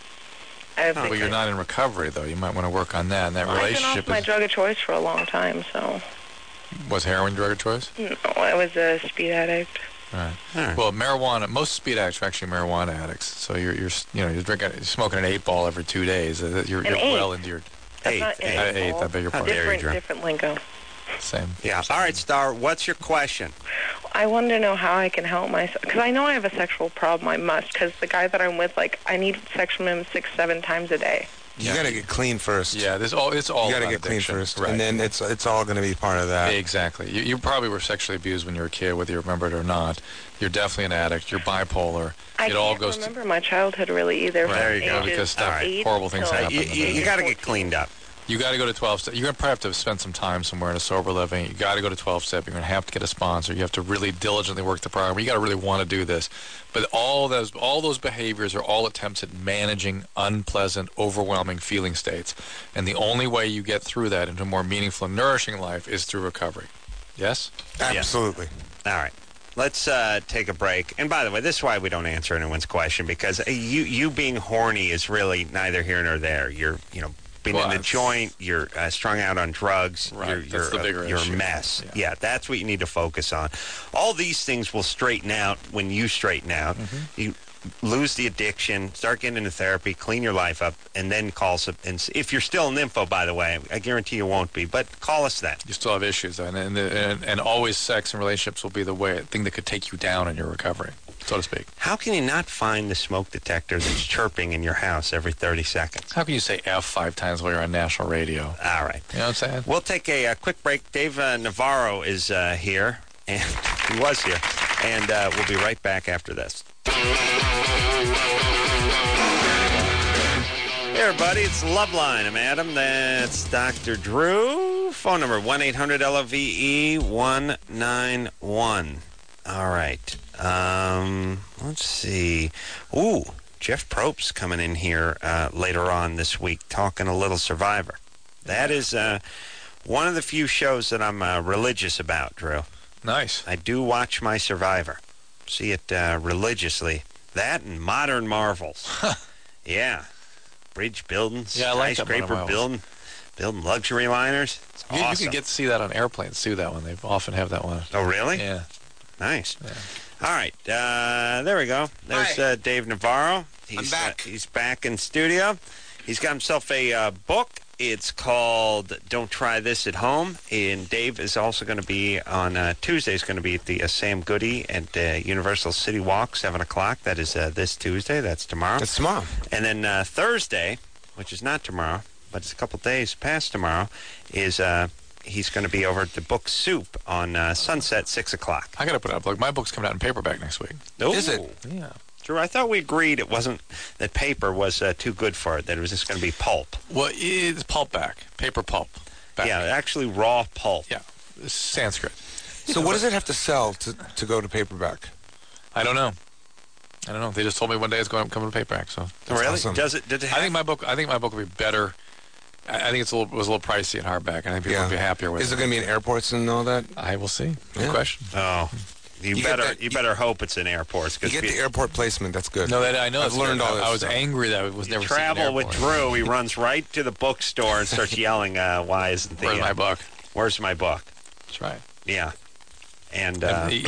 Well, you're not in recovery, though. You might want to work on that. And that I've been relationship off my drug of choice for a long time, so was heroin drug of choice? no, I was a speed addict. Right. All right. Well, marijuana. Most speed addicts are actually marijuana addicts. So you're smoking an 8-ball every 2 days. You're eighth? well into your That's not an Eighth. eighth. I beg your pardon. dare you, Drew. Different lingo. Same. Yeah. All right, Star, what's your question? I wanted to know how I can help myself, because I know I have a sexual problem. I must, because the guy that I'm with, I need sex from him 6-7 times a day. You got to get clean first. Yeah, it's all You got to about get clean addiction. first, Right. and then it's all going to be part of that. Exactly. You probably were sexually abused when you were a kid, whether you remember it or not. You're definitely an addict. You're bipolar. I it all can't goes remember my childhood really either. Right. from There you go, ages because stuff, 8 horrible things till, happen. You got to get cleaned up. You got to go to 12-step. You're going to probably have to spend some time somewhere in a sober living. You got to go to 12-step. You're going to have to get a sponsor. You have to really diligently work the program. You got to really want to do this. But all those behaviors are all attempts at managing unpleasant, overwhelming feeling states. And the only way you get through that into a more meaningful and nourishing life is through recovery. Yes? Absolutely. All right. Let's take a break. And by the way, this is why we don't answer anyone's question, because you being horny is really neither here nor there. You're been in the joint, you're strung out on drugs, Right, you're that's the bigger you're a issue. mess. Yeah. Yeah, that's what you need to focus on. All these things will straighten out when you straighten out. You lose the addiction, start getting into therapy, clean your life up, and then call us. And if you're still an info, by the way, I guarantee you won't be, but call us then. You still have issues, and always sex and relationships will be the thing that could take you down in your recovery, so to speak. How can you not find the smoke detector that's chirping in your house every 30 seconds? How can you say F 5 times while you're on national radio? All right. You know what I'm saying? We'll take a quick break. Dave Navarro is here, and he was here, and we'll be right back after this. Hey, everybody, it's Loveline. I'm Adam. That's Dr. Drew. Phone number 1-800-LOVE-191. All right. Let's see. Ooh, Jeff Probst's coming in here later on this week talking a little Survivor. That is one of the few shows that I'm religious about, Drew. Nice. I do watch my Survivor. See it religiously. That and Modern Marvels. Yeah. Bridge building, Yeah, I like that skyscraper Modern building luxury liners. It's You awesome. can get to see that on airplanes, too, that one. They often have that one. Oh, really? Yeah. Nice. Yeah. All right. There we go. There's Dave Navarro. I'm back. He's back in studio. He's got himself a book. It's called Don't Try This at Home. And Dave is also going to be on Tuesday. He's going to be at the Sam Goody at Universal City Walk, 7 o'clock. That is this Tuesday. That's tomorrow. That's tomorrow. And then Thursday, which is not tomorrow, but it's a couple days past tomorrow, is he's going to be over at the Book Soup on Sunset, 6 o'clock. I got to put it up. Look, my book's coming out in paperback next week. Ooh. Is it? Yeah. Drew, I thought we agreed it wasn't that paper was too good for it, that it was just going to be pulp. Well, it's pulp back. Paper pulp. Back. Yeah, actually raw pulp. Yeah. It's Sanskrit. So what does it have to sell to go to paperback? I don't know. They just told me one day it's coming to paperback. So Oh, really? awesome. Did it have... I think my book will be better. I think was a little pricey in hardback. I think people will be happier with it. Is it going to be in airports and all that? I will see. Good Yeah. question. Oh, you better hope it's in airports. You get the airport placement. That's good. No, I know. I've learned all this I was stuff. angry that it was never Travel seen with Drew. He runs right to the bookstore and starts yelling, "Why isn't the Where's my book? Where's my book?" That's right. Yeah, and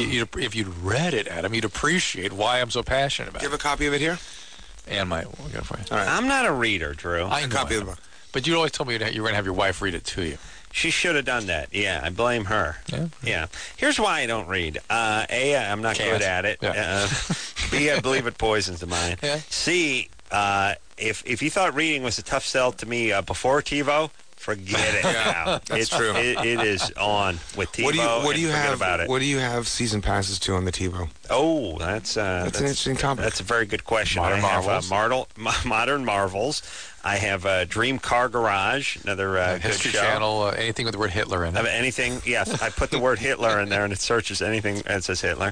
if you'd read it, Adam, you'd appreciate why I'm so passionate about Do you have it. a copy of it here? And we'll get it for you. All right. I'm not a reader, Drew. I A know copy I of the am. book. But you always told me you were going to have your wife read it to you. She should have done that. Yeah, I blame her. Yeah. Yeah. Here's why I don't read. A, I'm not Can't. good at it. Yeah. B, I believe it poisons the mind. Yeah. C, if you thought reading was a tough sell to me before TiVo, forget it now. That's true. It is on with TiVo. What do you and forget have about it? What do you have season passes to on the TiVo? Oh, that's an interesting topic. That's a very good question. Modern I have Marvels. Modern Marvels. I have Dream Car Garage, another good History show. Channel, anything with the word Hitler in it. Anything? Yes, I put the word Hitler in there, and it searches anything that says Hitler.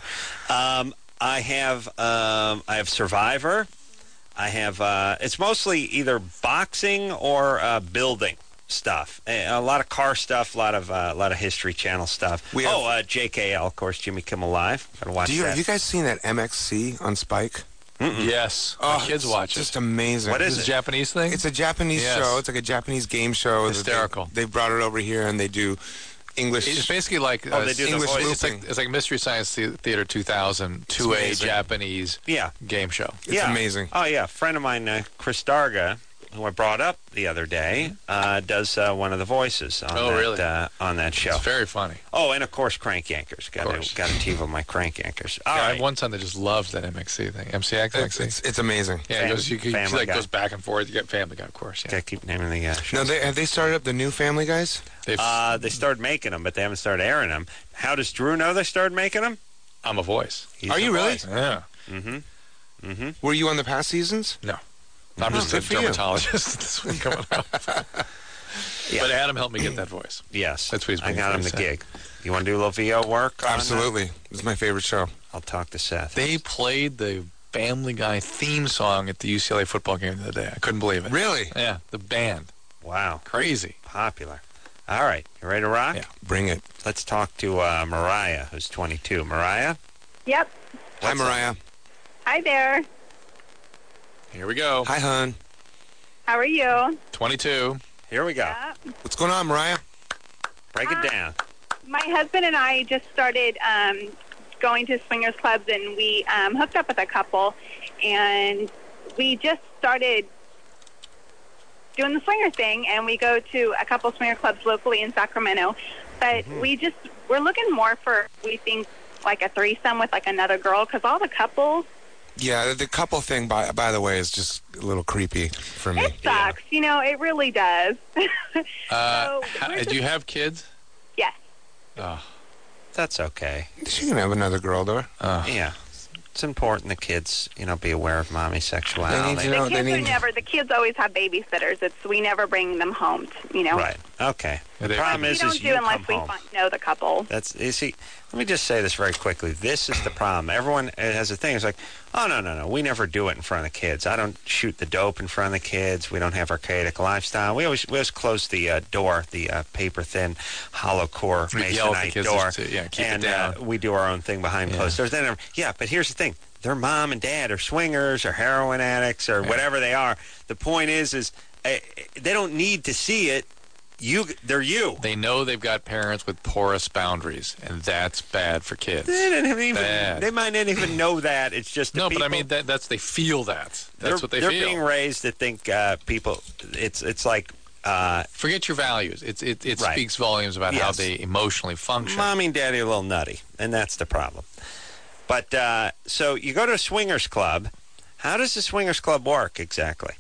I have Survivor. I have. It's mostly either boxing or building stuff. A lot of car stuff. A lot of History Channel stuff. JKL, of course, Jimmy Kimmel Live. Gotta watch that. Have you guys seen that MXC on Spike? Yes. My kids watch it. Just amazing. What is Is it it? a Japanese thing? It's a Japanese Yes. show. It's like a Japanese game show. Hysterical. They brought it over here and they do English. It's basically like they do the English voice. looping. it's like Mystery Science Theater 2000 to a amazing. Japanese Yeah. game show. It's amazing. Oh, yeah. A friend of mine, Chris Darga, who I brought up the other day, does one of the voices on on that show. It's very funny. Oh, and of course, Crank Yankers. Got to TiVo my Crank Yankers. All I right. have one son that just loves that MXC thing. MXC. It's amazing. Yeah, he Family Guy. goes back and forth. You get Family Guy, of course. Yeah. Gotta keep naming the shows. No, have they started up the new Family Guys? They started making them, but they haven't started airing them. How does Drew know they started making them? I'm a voice. Are you really? Yeah. Were you on the past seasons? No. I'm just a good for you. dermatologist this week coming up. But Adam helped me get that voice. Yes. That's what he's I bringing got for him the Seth. gig. You want to do a little VO work? on, Absolutely. It's my favorite show. I'll talk to Seth. They played the Family Guy theme song at the UCLA football game the other day. I couldn't believe it. Really? Yeah, the band. Wow. Crazy. Popular. All right. You ready to rock? Yeah. Bring it. Let's talk to Mariah, who's 22. Mariah? Yep. Hi, Mariah. Hi there. Here we go. Hi, hon. How are you? 22. Here we go. What's going on, Mariah? Break it down. My husband and I just started going to swingers clubs, and we hooked up with a couple, and we just started doing the swinger thing, and we go to a couple swinger clubs locally in Sacramento. But we're looking more for, we think, like a threesome with like another girl, because all the couples, Yeah, the couple thing, by the way, is just a little creepy for me. it sucks. You know, it really does. Do you have kids? Yes. Oh. That's okay. She can have another girl, though. Yeah. It's important the kids, be aware of mommy's sexuality. They need to know. The kids always have babysitters. We never bring them home, Right. Okay. The They- problem We is don't do you unless come we home. know the couple. That's, you see, let me just say this very quickly. This is the problem. Everyone has a thing. It's like, oh, no. We never do it in front of kids. I don't shoot the dope in front of the kids. We don't have archaic lifestyle. We always close the door, the paper-thin, hollow core We yell at the masonite kids door. to, yeah, keep it and down. we do our own thing behind closed doors. Then, but here's the thing. Their mom and dad are swingers or heroin addicts or whatever they are. The point is they don't need to see it. They're you. They know they've got parents with porous boundaries, and that's bad for kids. They might not even know that. It's just No, people, but I mean, that's they feel that. That's what they they're feel. being raised to think people. It's like Forget your values. It Right. speaks volumes about how Yes. they emotionally function. mommy and daddy are a little nutty, and that's the problem. But so you go to a swingers club. How does the swingers club work exactly?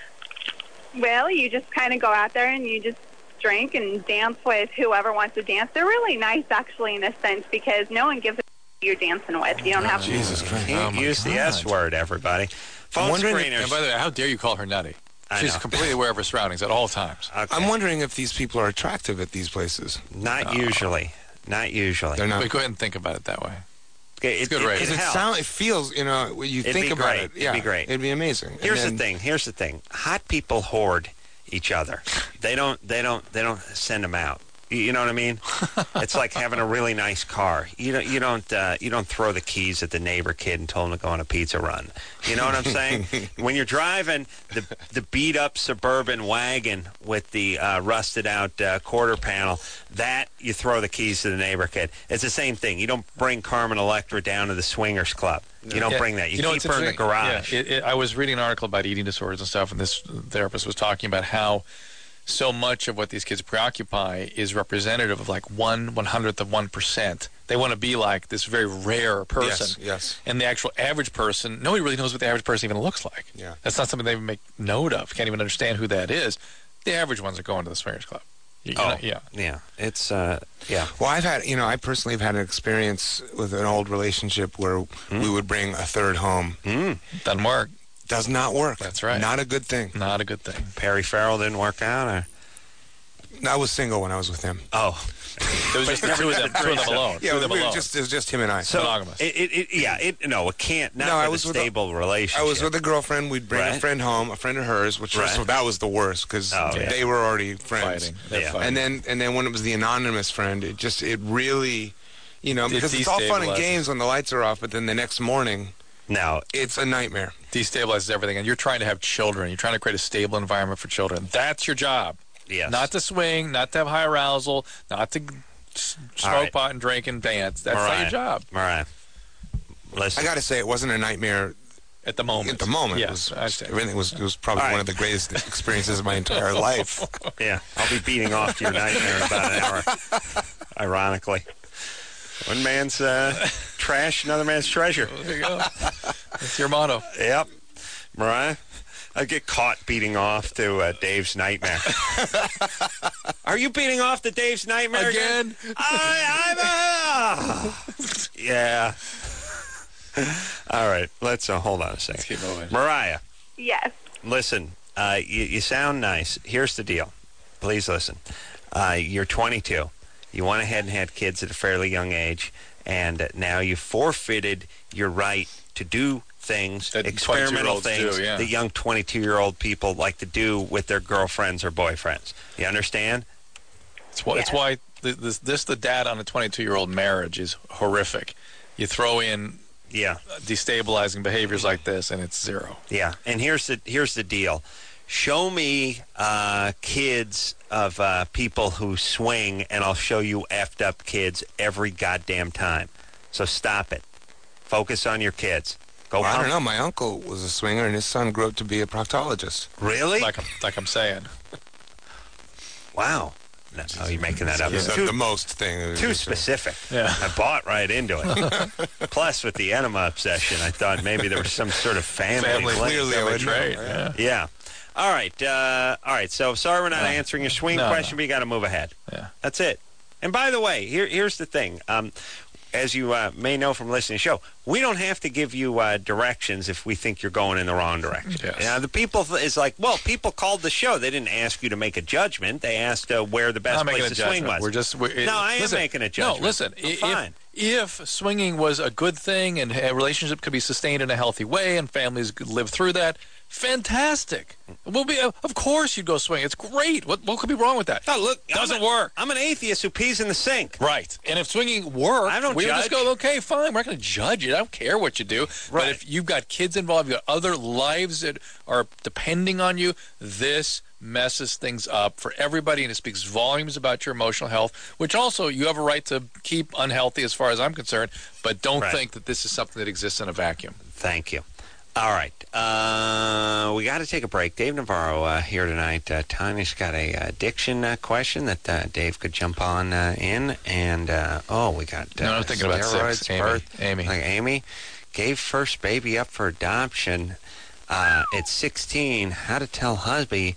Well, you just kind of go out there and you just drink and dance with whoever wants to dance. They're really nice, actually, in a sense, because no one gives a you're dancing with. You don't have Jesus Christ. Can't use the S word, everybody. Phone screeners. And by the way, how dare you call her nutty? I She's know. completely aware of her surroundings at all times. Okay. I'm wondering if these people are attractive at these places. Not usually. Not usually. They're not. But go ahead and think about it that way. Okay, It's good radio. it Because helps. it feels, when you It'd think be about great. it. It'd Yeah, be great. It'd be amazing. Here's And the thing. Here's the thing. Hot people hoard each other. They don't send them out. You know what I mean? It's like having a really nice car. You don't throw the keys at the neighbor kid and tell him to go on a pizza run. You know what I'm saying? When you're driving the beat up Suburban wagon with the rusted out quarter panel, that you throw the keys to the neighbor kid. It's the same thing. You don't bring Carmen Electra down to the swingers club. You don't bring that. You know, keep it's her in the interesting. garage. Yeah, I was reading an article about eating disorders and stuff, and this therapist was talking about how so much of what these kids preoccupy is representative of like 1/100th of 1%. They want to be like this very rare person. Yes. And the actual average person, nobody really knows what the average person even looks like. Yeah. That's not something they even make note of. Can't even understand who that is. The average ones are going to the swingers club. Yeah. It's yeah. Well, I personally have had an experience with an old relationship where we would bring a third home. Doesn't work. Does not work. That's right. Not a good thing. Not a good thing. Perry Farrell didn't work out, or I was single when I was with him. oh. There was just the two of them alone. Yeah, Two of them alone. it was just him and I. So monogamous. it can't. Not No, I with was a with a- stable relationship. I was with a girlfriend. We'd bring Right. a friend home, a friend of hers, which Right. first of all, that was the worst because Oh, yeah. they were already friends. Fighting. They're Yeah. fighting. And then when it was the anonymous friend, it really, because it's all fun and destabilizes. games when the lights are off, but then the next morning, No, it's a nightmare. Destabilizes everything, and you're trying to have children. You're trying to create a stable environment for children. That's your job. yes. Not to swing, not to have high arousal, not to smoke right. pot and drink and dance. That's not your job Mariah. Listen. I got to say, it wasn't a nightmare at the moment. at the moment. Yes, it I was, see. everything was probably All right. one of the greatest experiences of my entire life. Yeah, I'll be beating off to your nightmare in about an hour. Ironically, one man's trash, another man's treasure. There you go. That's your motto. Yep, Mariah. I get caught beating off to Dave's nightmare. Are you beating off to Dave's nightmare again? Yeah. All right, let's hold on a second. Let's keep moving. Mariah, Yes. listen, you sound nice. Here's the deal. Please listen. You're 22. You went ahead and had kids at a fairly young age, and now you've forfeited your right to do things, That experimental 22-year-olds things do, yeah. that young 22-year-old people like to do with their girlfriends or boyfriends. You understand? It's why the data on a 22-year-old marriage is horrific. You throw in Yeah. destabilizing behaviors like this, and it's zero. Yeah, and here's the deal. Show me kids of people who swing, and I'll show you effed up kids every goddamn time. So stop it. Focus on your kids. Go. Well, I don't know. My uncle was a swinger, and his son grew up to be a proctologist. Really? Like I'm saying. Wow. No, you're making that up. It's Too, the most thing. too specific. Yeah. I bought right into it. Plus, with the enema obsession, I thought maybe there was some sort of family link. Clearly, I would know, Right. right? Yeah. Yeah. All right. So sorry we're not answering your swing No, question, no. but you got to move ahead. Yeah. That's it. And by the way, here's the thing. as you may know from listening to the show, we don't have to give you directions if we think you're going in the wrong direction. Yes. Now, the people is like, well, people called the show. They didn't ask you to make a judgment. They asked where the best place to swing was. No, I am making a judgment. No, listen. Fine. If swinging was a good thing and a relationship could be sustained in a healthy way and families could live through that, fantastic. Of course you'd go swing. It's great. What could be wrong with that? No, look, doesn't work. I'm an atheist who pees in the sink. Right. And if swinging worked, I don't we would judge. just go, okay, fine. We're not going to judge it. I don't care what you do. Right. But if you've got kids involved, you've got other lives that are depending on you, this messes things up for everybody, and it speaks volumes about your emotional health, which also you have a right to keep unhealthy as far as I'm concerned, but don't think that this is something that exists in a vacuum. Thank you. All right. We got to take a break. Dave Navarro here tonight. Tanya's got a addiction question that Dave could jump on in. And, we got no, I'm thinking about steroids, Amy. birth. Amy. Like Amy gave first baby up for adoption at 16. How to tell hubby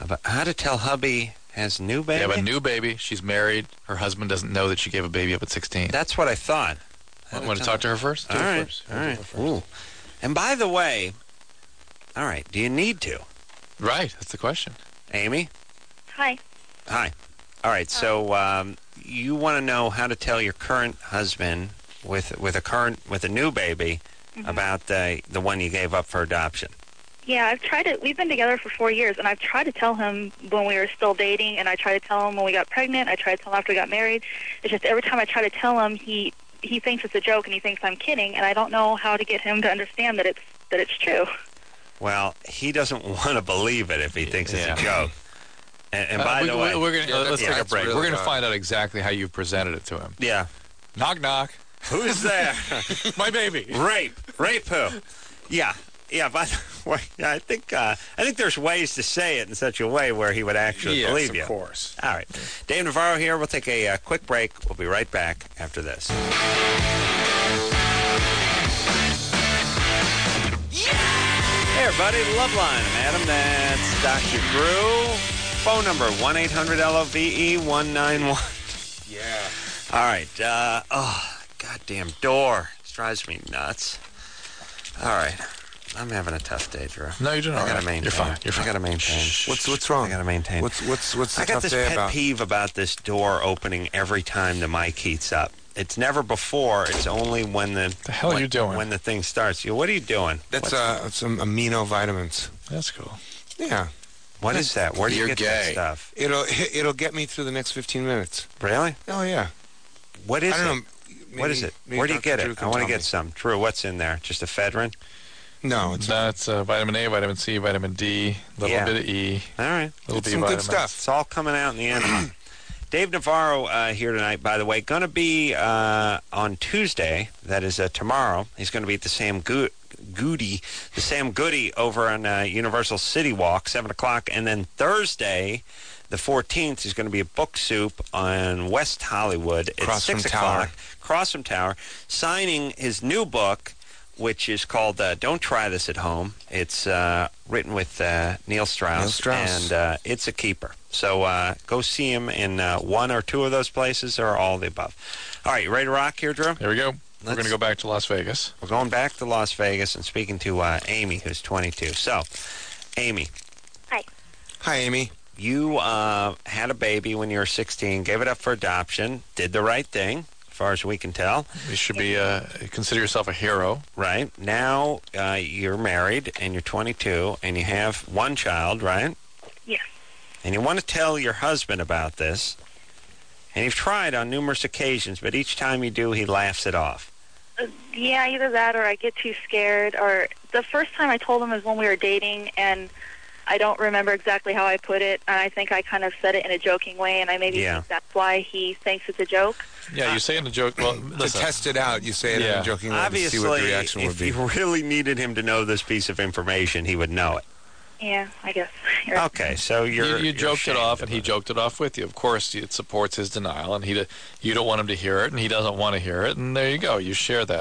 has new baby? They have a new baby. She's married. Her husband doesn't know that she gave a baby up at 16. That's what I thought. Want to talk to her first? All right. All right. Ooh. And by the way, all right, do you need to? Right, that's the question. Amy? Hi. Hi. All right, so you want to know how to tell your current husband with a new baby about the one you gave up for adoption. Yeah, I've tried it. We've been together for 4 years, and I've tried to tell him when we were still dating, and I tried to tell him when we got pregnant. I tried to tell him after we got married. It's just every time I try to tell him, he thinks it's a joke, and he thinks I'm kidding, and I don't know how to get him to understand that it's true. Well, he doesn't want to believe it if he thinks it's a joke. And by the way, let's take a break. We're going to find out exactly how you've presented it to him. Yeah. Knock, knock. Who's there? My baby. Rape who? Yeah. Yeah, by the way, I think there's ways to say it in such a way where he would actually believe you. Yes, of course. All right. Dave Navarro here. We'll take a quick break. We'll be right back after this. Hey, everybody. Loveline. I'm Adam. That's Dr. Drew. Phone number, 1-800-LOVE-191. Yeah. All right. Goddamn door. This drives me nuts. All right. I'm having a tough day, Drew. No, you're doing all I gotta right. maintain. You're fine. You're fine. I gotta maintain. What's wrong? I gotta maintain. What's the I got tough this day pet about? peeve about this door opening every time the mic heats up. It's never before. It's only when the hell are you doing? When the thing starts. What are you doing? That's some amino vitamins. That's cool. Yeah. What is that? Where do you You're get that gay. stuff? It'll get me through the next 15 minutes. Really? Oh yeah. What is I it? don't know. What is it? maybe Where do you Dr. get Drew it? can I want to tell get me. some. Drew, what's in there? Just ephedrine? No, it's That's vitamin A, vitamin C, vitamin D, a little bit of E. All right. Little It's B some good vitamins. stuff. It's all coming out in the end. Dave Navarro here tonight, by the way. Going to be on Tuesday. That is tomorrow. He's going to be at the Sam Goody over on Universal City Walk, 7 o'clock. And then Thursday, the 14th, is going to be at Book Soup on West Hollywood at Across 6 from o'clock. Tower. Across from Tower. Signing his new book, which is called Don't Try This at Home. It's written with Neil Strauss. And it's a keeper. So go see him in one or two of those places or all of the above. All right, you ready to rock here, Drew? Here we go. We're going to go back to Las Vegas. We're going back to Las Vegas and speaking to Amy, who's 22. So, Amy. Hi. Hi, Amy. You had a baby when you were 16, gave it up for adoption, did the right thing, as far as we can tell. You should be consider yourself a hero. Right. Now you're married and you're 22 and you have one child, right? Yes. And you want to tell your husband about this. And you've tried on numerous occasions, but each time you do, he laughs it off. Yeah, either that or I get too scared. Or the first time I told him was when we were dating, and I don't remember exactly how I put it. And I think I kind of said it in a joking way, and I maybe think that's why he thinks it's a joke. Yeah, you say it in a joke. Well, listen. To test it out, you say it in a joking way to see what the reaction would be. If you really needed him to know this piece of information, he would know it. Yeah, I guess. Okay, so you joked it off, and he joked it off with you. Of course, it supports his denial, and you don't want him to hear it, and he doesn't want to hear it, and there you go. You share that.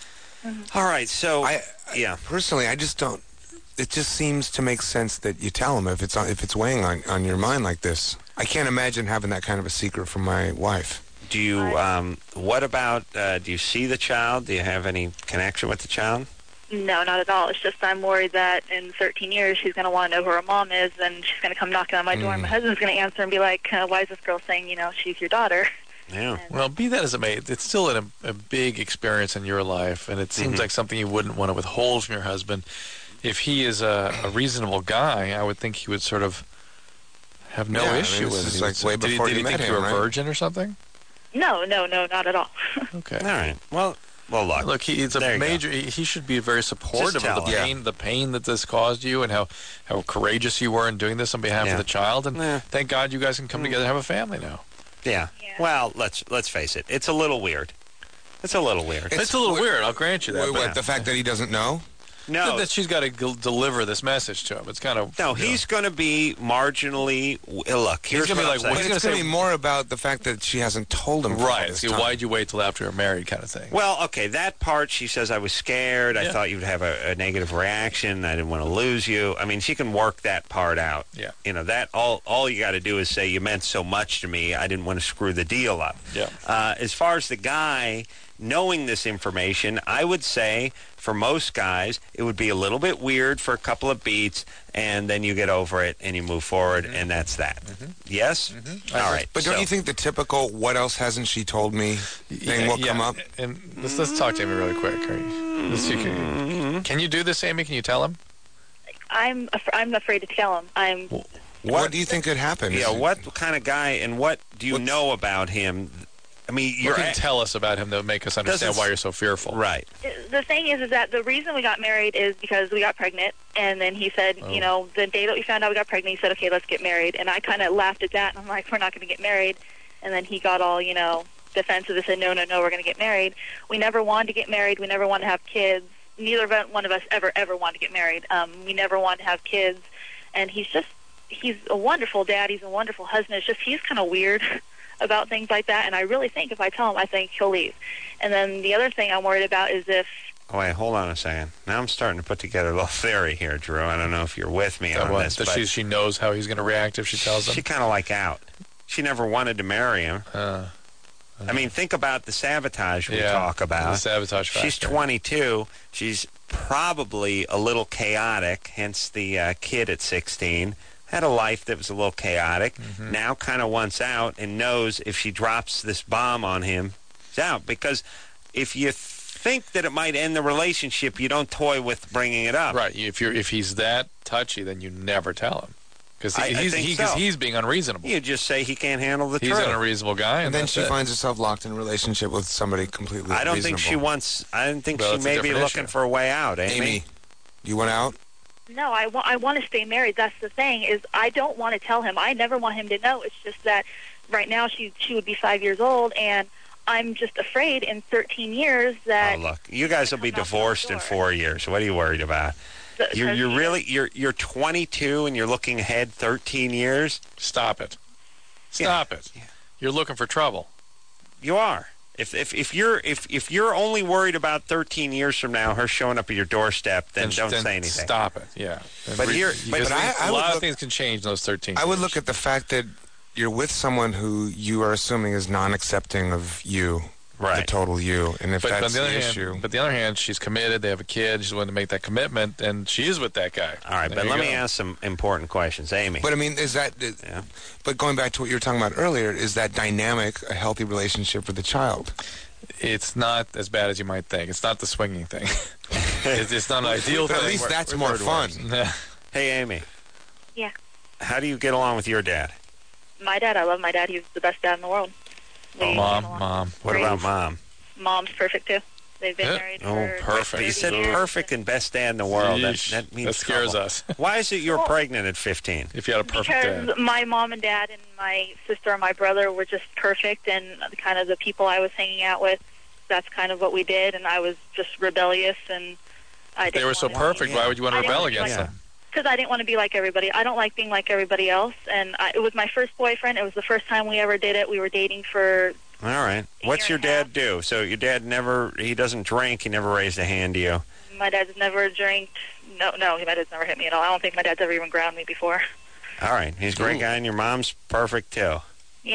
All right, so personally, I just don't. It just seems to make sense that you tell him if it's weighing on your mind like this. I can't imagine having that kind of a secret from my wife. Do you? What about? Do you see the child? Do you have any connection with the child? No, not at all. It's just I'm worried that in 13 years she's going to want to know who her mom is, and she's going to come knocking on my door, and my husband's going to answer and be like, why is this girl saying, she's your daughter? Yeah. Well, be that as it may, it's still a big experience in your life, and it seems like something you wouldn't want to withhold from your husband. If he is a reasonable guy, I would think he would sort of have no issue with it. This is like way before did he you met think him, you were a right? virgin or something? No, not at all. Okay. All right. Well, look. He's a major. He should be very supportive of the pain that this caused you, and how courageous you were in doing this on behalf of the child. And thank God you guys can come together and have a family now. Yeah. Well, let's face it. It's a little weird. It's a little weird. It's a little weird. I'll grant you that. What, the fact that he doesn't know? No, that she's got to deliver this message to him. It's kind of he's going to be marginally. Look, here's going to be like, but it's going to be more about the fact that she hasn't told him. Right. See, why'd you wait till after you're married, kind of thing. Well, okay, that part. She says, "I was scared. I thought you'd have a negative reaction. I didn't want to lose you." I mean, she can work that part out. Yeah. That all you got to do is say, "You meant so much to me. I didn't want to screw the deal up." Yeah. As far as the guy knowing this information, I would say for most guys, it would be a little bit weird for a couple of beats, and then you get over it and you move forward, and that's that. Yes? All right. But don't you think the typical "what else hasn't she told me" thing will come up? And let's talk to Amy really quick. Can you do this, Amy? Can you tell him? I'm afraid to tell him. What do you think could happen? Yeah, what kind of guy, and what do you know about him? I mean, you can tell us about him that would make us understand why you're so fearful. Right. The thing is that the reason we got married is because we got pregnant, and then he said, the day that we found out we got pregnant, he said, okay, let's get married. And I kind of laughed at that, and I'm like, we're not going to get married. And then he got all, defensive and said, no, we're going to get married. We never wanted to get married. We never wanted to have kids. Neither one of us ever wanted to get married. We never wanted to have kids. And he's a wonderful dad. He's a wonderful husband. It's just he's kind of weird about things like that, and I really think if I tell him, I think he'll leave. And then the other thing I'm worried about is if... Oh, wait, hold on a second. Now I'm starting to put together a little theory here, Drew. I don't know if you're with me on this, but she knows how he's going to react if she tells him? She kind of like out. She never wanted to marry him. I mean, think about the sabotage we talk about. The sabotage factor. She's 22. She's probably a little chaotic, hence the kid at 16. Had a life that was a little chaotic, now kind of wants out and knows if she drops this bomb on him, he's out. Because if you think that it might end the relationship, you don't toy with bringing it up. Right. If he's that touchy, then you never tell him. Because he's being unreasonable. You just say he can't handle the truth. He's an unreasonable guy. And then she finds herself locked in a relationship with somebody completely I don't reasonable. think she wants... I don't think she may be looking for a way out, Amy, you want out? No, I want to stay married. That's the thing, is I don't want to tell him. I never want him to know. It's just that right now she would be 5 years old, and I'm just afraid in 13 years that... Oh, look, you guys will be divorced in 4 years. What are you worried about? You're 22 and you're looking ahead 13 years? Stop it. Stop it. Yeah. You're looking for trouble. You are. If you're only worried about 13 years from now, her showing up at your doorstep, then don't say anything. Stop it. Yeah. But a lot of things can change in those 13 years. I would look at the fact that you're with someone who you are assuming is non-accepting of you, the total you, and if that's the issue. But on the other hand, she's committed. They have a kid. She's willing to make that commitment, and she is with that guy. All right, but let me ask some important questions, Amy. But I mean, is that? Yeah. But going back to what you were talking about earlier, is that dynamic a healthy relationship with the child? It's not as bad as you might think. It's not the swinging thing. It's not an ideal thing. At least that's more fun. Hey, Amy. Yeah. How do you get along with your dad? My dad, I love my dad. He's the best dad in the world. Mom. What about Mom? Mom's perfect, too. They've been married for perfect. You said perfect and best dad in the world. That means that scares trouble. us. Why is it you were pregnant at 15? If you had a perfect dad. Because my mom and dad and my sister and my brother were just perfect, and kind of the people I was hanging out with, that's kind of what we did, and I was just rebellious, and I didn't They were so perfect, why would you want to rebel against them? Because I didn't want to be like everybody. I don't like being like everybody else, and it was my first boyfriend. It was the first time we ever did it. We were dating for... All right. What's your dad do? So your dad he doesn't drink, he never raised a hand to you? My dad's never drank. No, my dad's never hit me at all. I don't think my dad's ever even ground me before. All right. He's a great guy, and your mom's perfect, too. Yeah,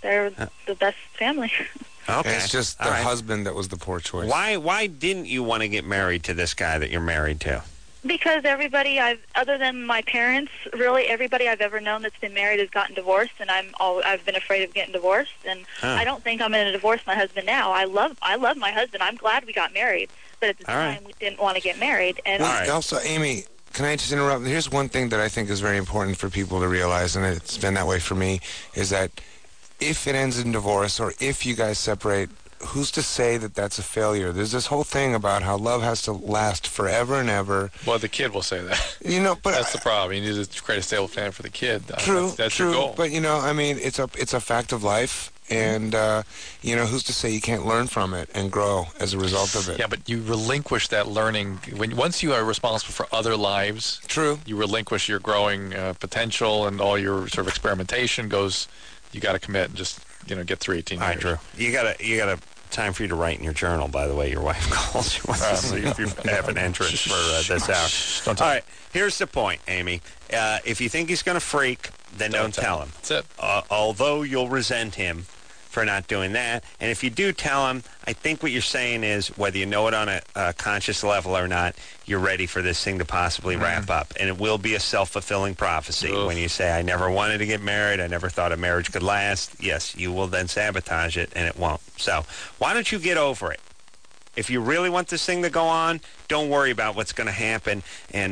They're the best family. Okay. It's just the husband that was the poor choice. Why didn't you want to get married to this guy that you're married to? Because everybody other than my parents, really everybody I've ever known that's been married has gotten divorced, and I've been afraid of getting divorced, and I don't think I'm going to divorce my husband now. I love my husband. I'm glad we got married, but at the time we didn't want to get married. And Also, Amy, can I just interrupt? Here's one thing that I think is very important for people to realize, and it's been that way for me, is that if it ends in divorce or if you guys separate, who's to say that that's a failure? There's this whole thing about how love has to last forever and ever. Well, the kid will say that. But that's the problem. You need to create a stable family for the kid. True, that's true. your goal. But it's a fact of life, and who's to say you can't learn from it and grow as a result of it? Yeah, but you relinquish that learning once you are responsible for other lives. True. You relinquish your growing potential, and all your sort of experimentation goes. You got to commit and just get through 18 years. All right, Drew. You got time for you to write in your journal. By the way, your wife calls. She wants to see if you have an entrance for this hour. All right. Here's the point, Amy. If you think he's going to freak, then don't tell him. That's it. Although you'll resent him for not doing that. And if you do tell him, I think what you're saying is, whether you know it on a conscious level or not, you're ready for this thing to possibly wrap up. And it will be a self-fulfilling prophecy. When you say, I never wanted to get married, I never thought a marriage could last, yes, you will then sabotage it, and it won't. So why don't you get over it? If you really want this thing to go on, don't worry about what's going to happen in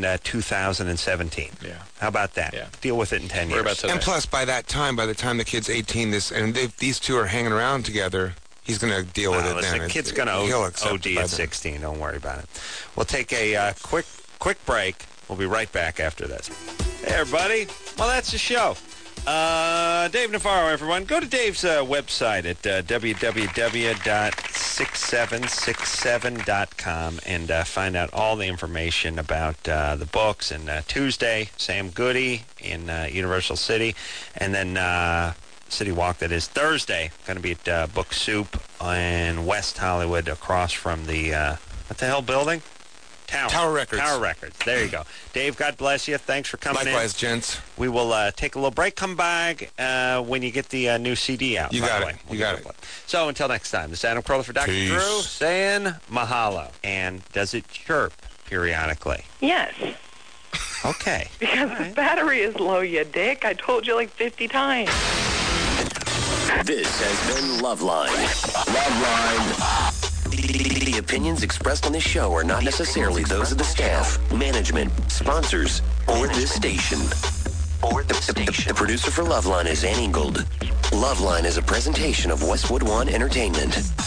2017. Yeah. How about that? Yeah. Deal with it in 10 years. About today. And plus, by the time the kid's 18, these two are hanging around together, he's going to deal with it listen, then. The kid's going to OD at 16. Don't worry about it. We'll take a quick break. We'll be right back after this. Hey, everybody. Well, that's the show. Dave Navarro, everyone. Go to Dave's website at www.6767.com and find out all the information about the books. And Tuesday, Sam Goody in Universal City. And then City Walk, that is Thursday, going to be at Book Soup in West Hollywood across from the, what the hell building? Tower Records. Tower Records. There you go. Dave, God bless you. Thanks for coming in. Likewise, gents. We will take a little break. Come back when you get the new CD out. You got it. You got it. So until next time, this is Adam Carolla for Dr. Peace. Drew saying mahalo. And does it chirp periodically? Yes. Okay. Because the battery is low, you dick. I told you like 50 times. This has been Loveline. Loveline. The opinions expressed on this show are not necessarily those of the staff, management, sponsors, or this station. The producer for Loveline is Ann Ingold. Loveline is a presentation of Westwood One Entertainment.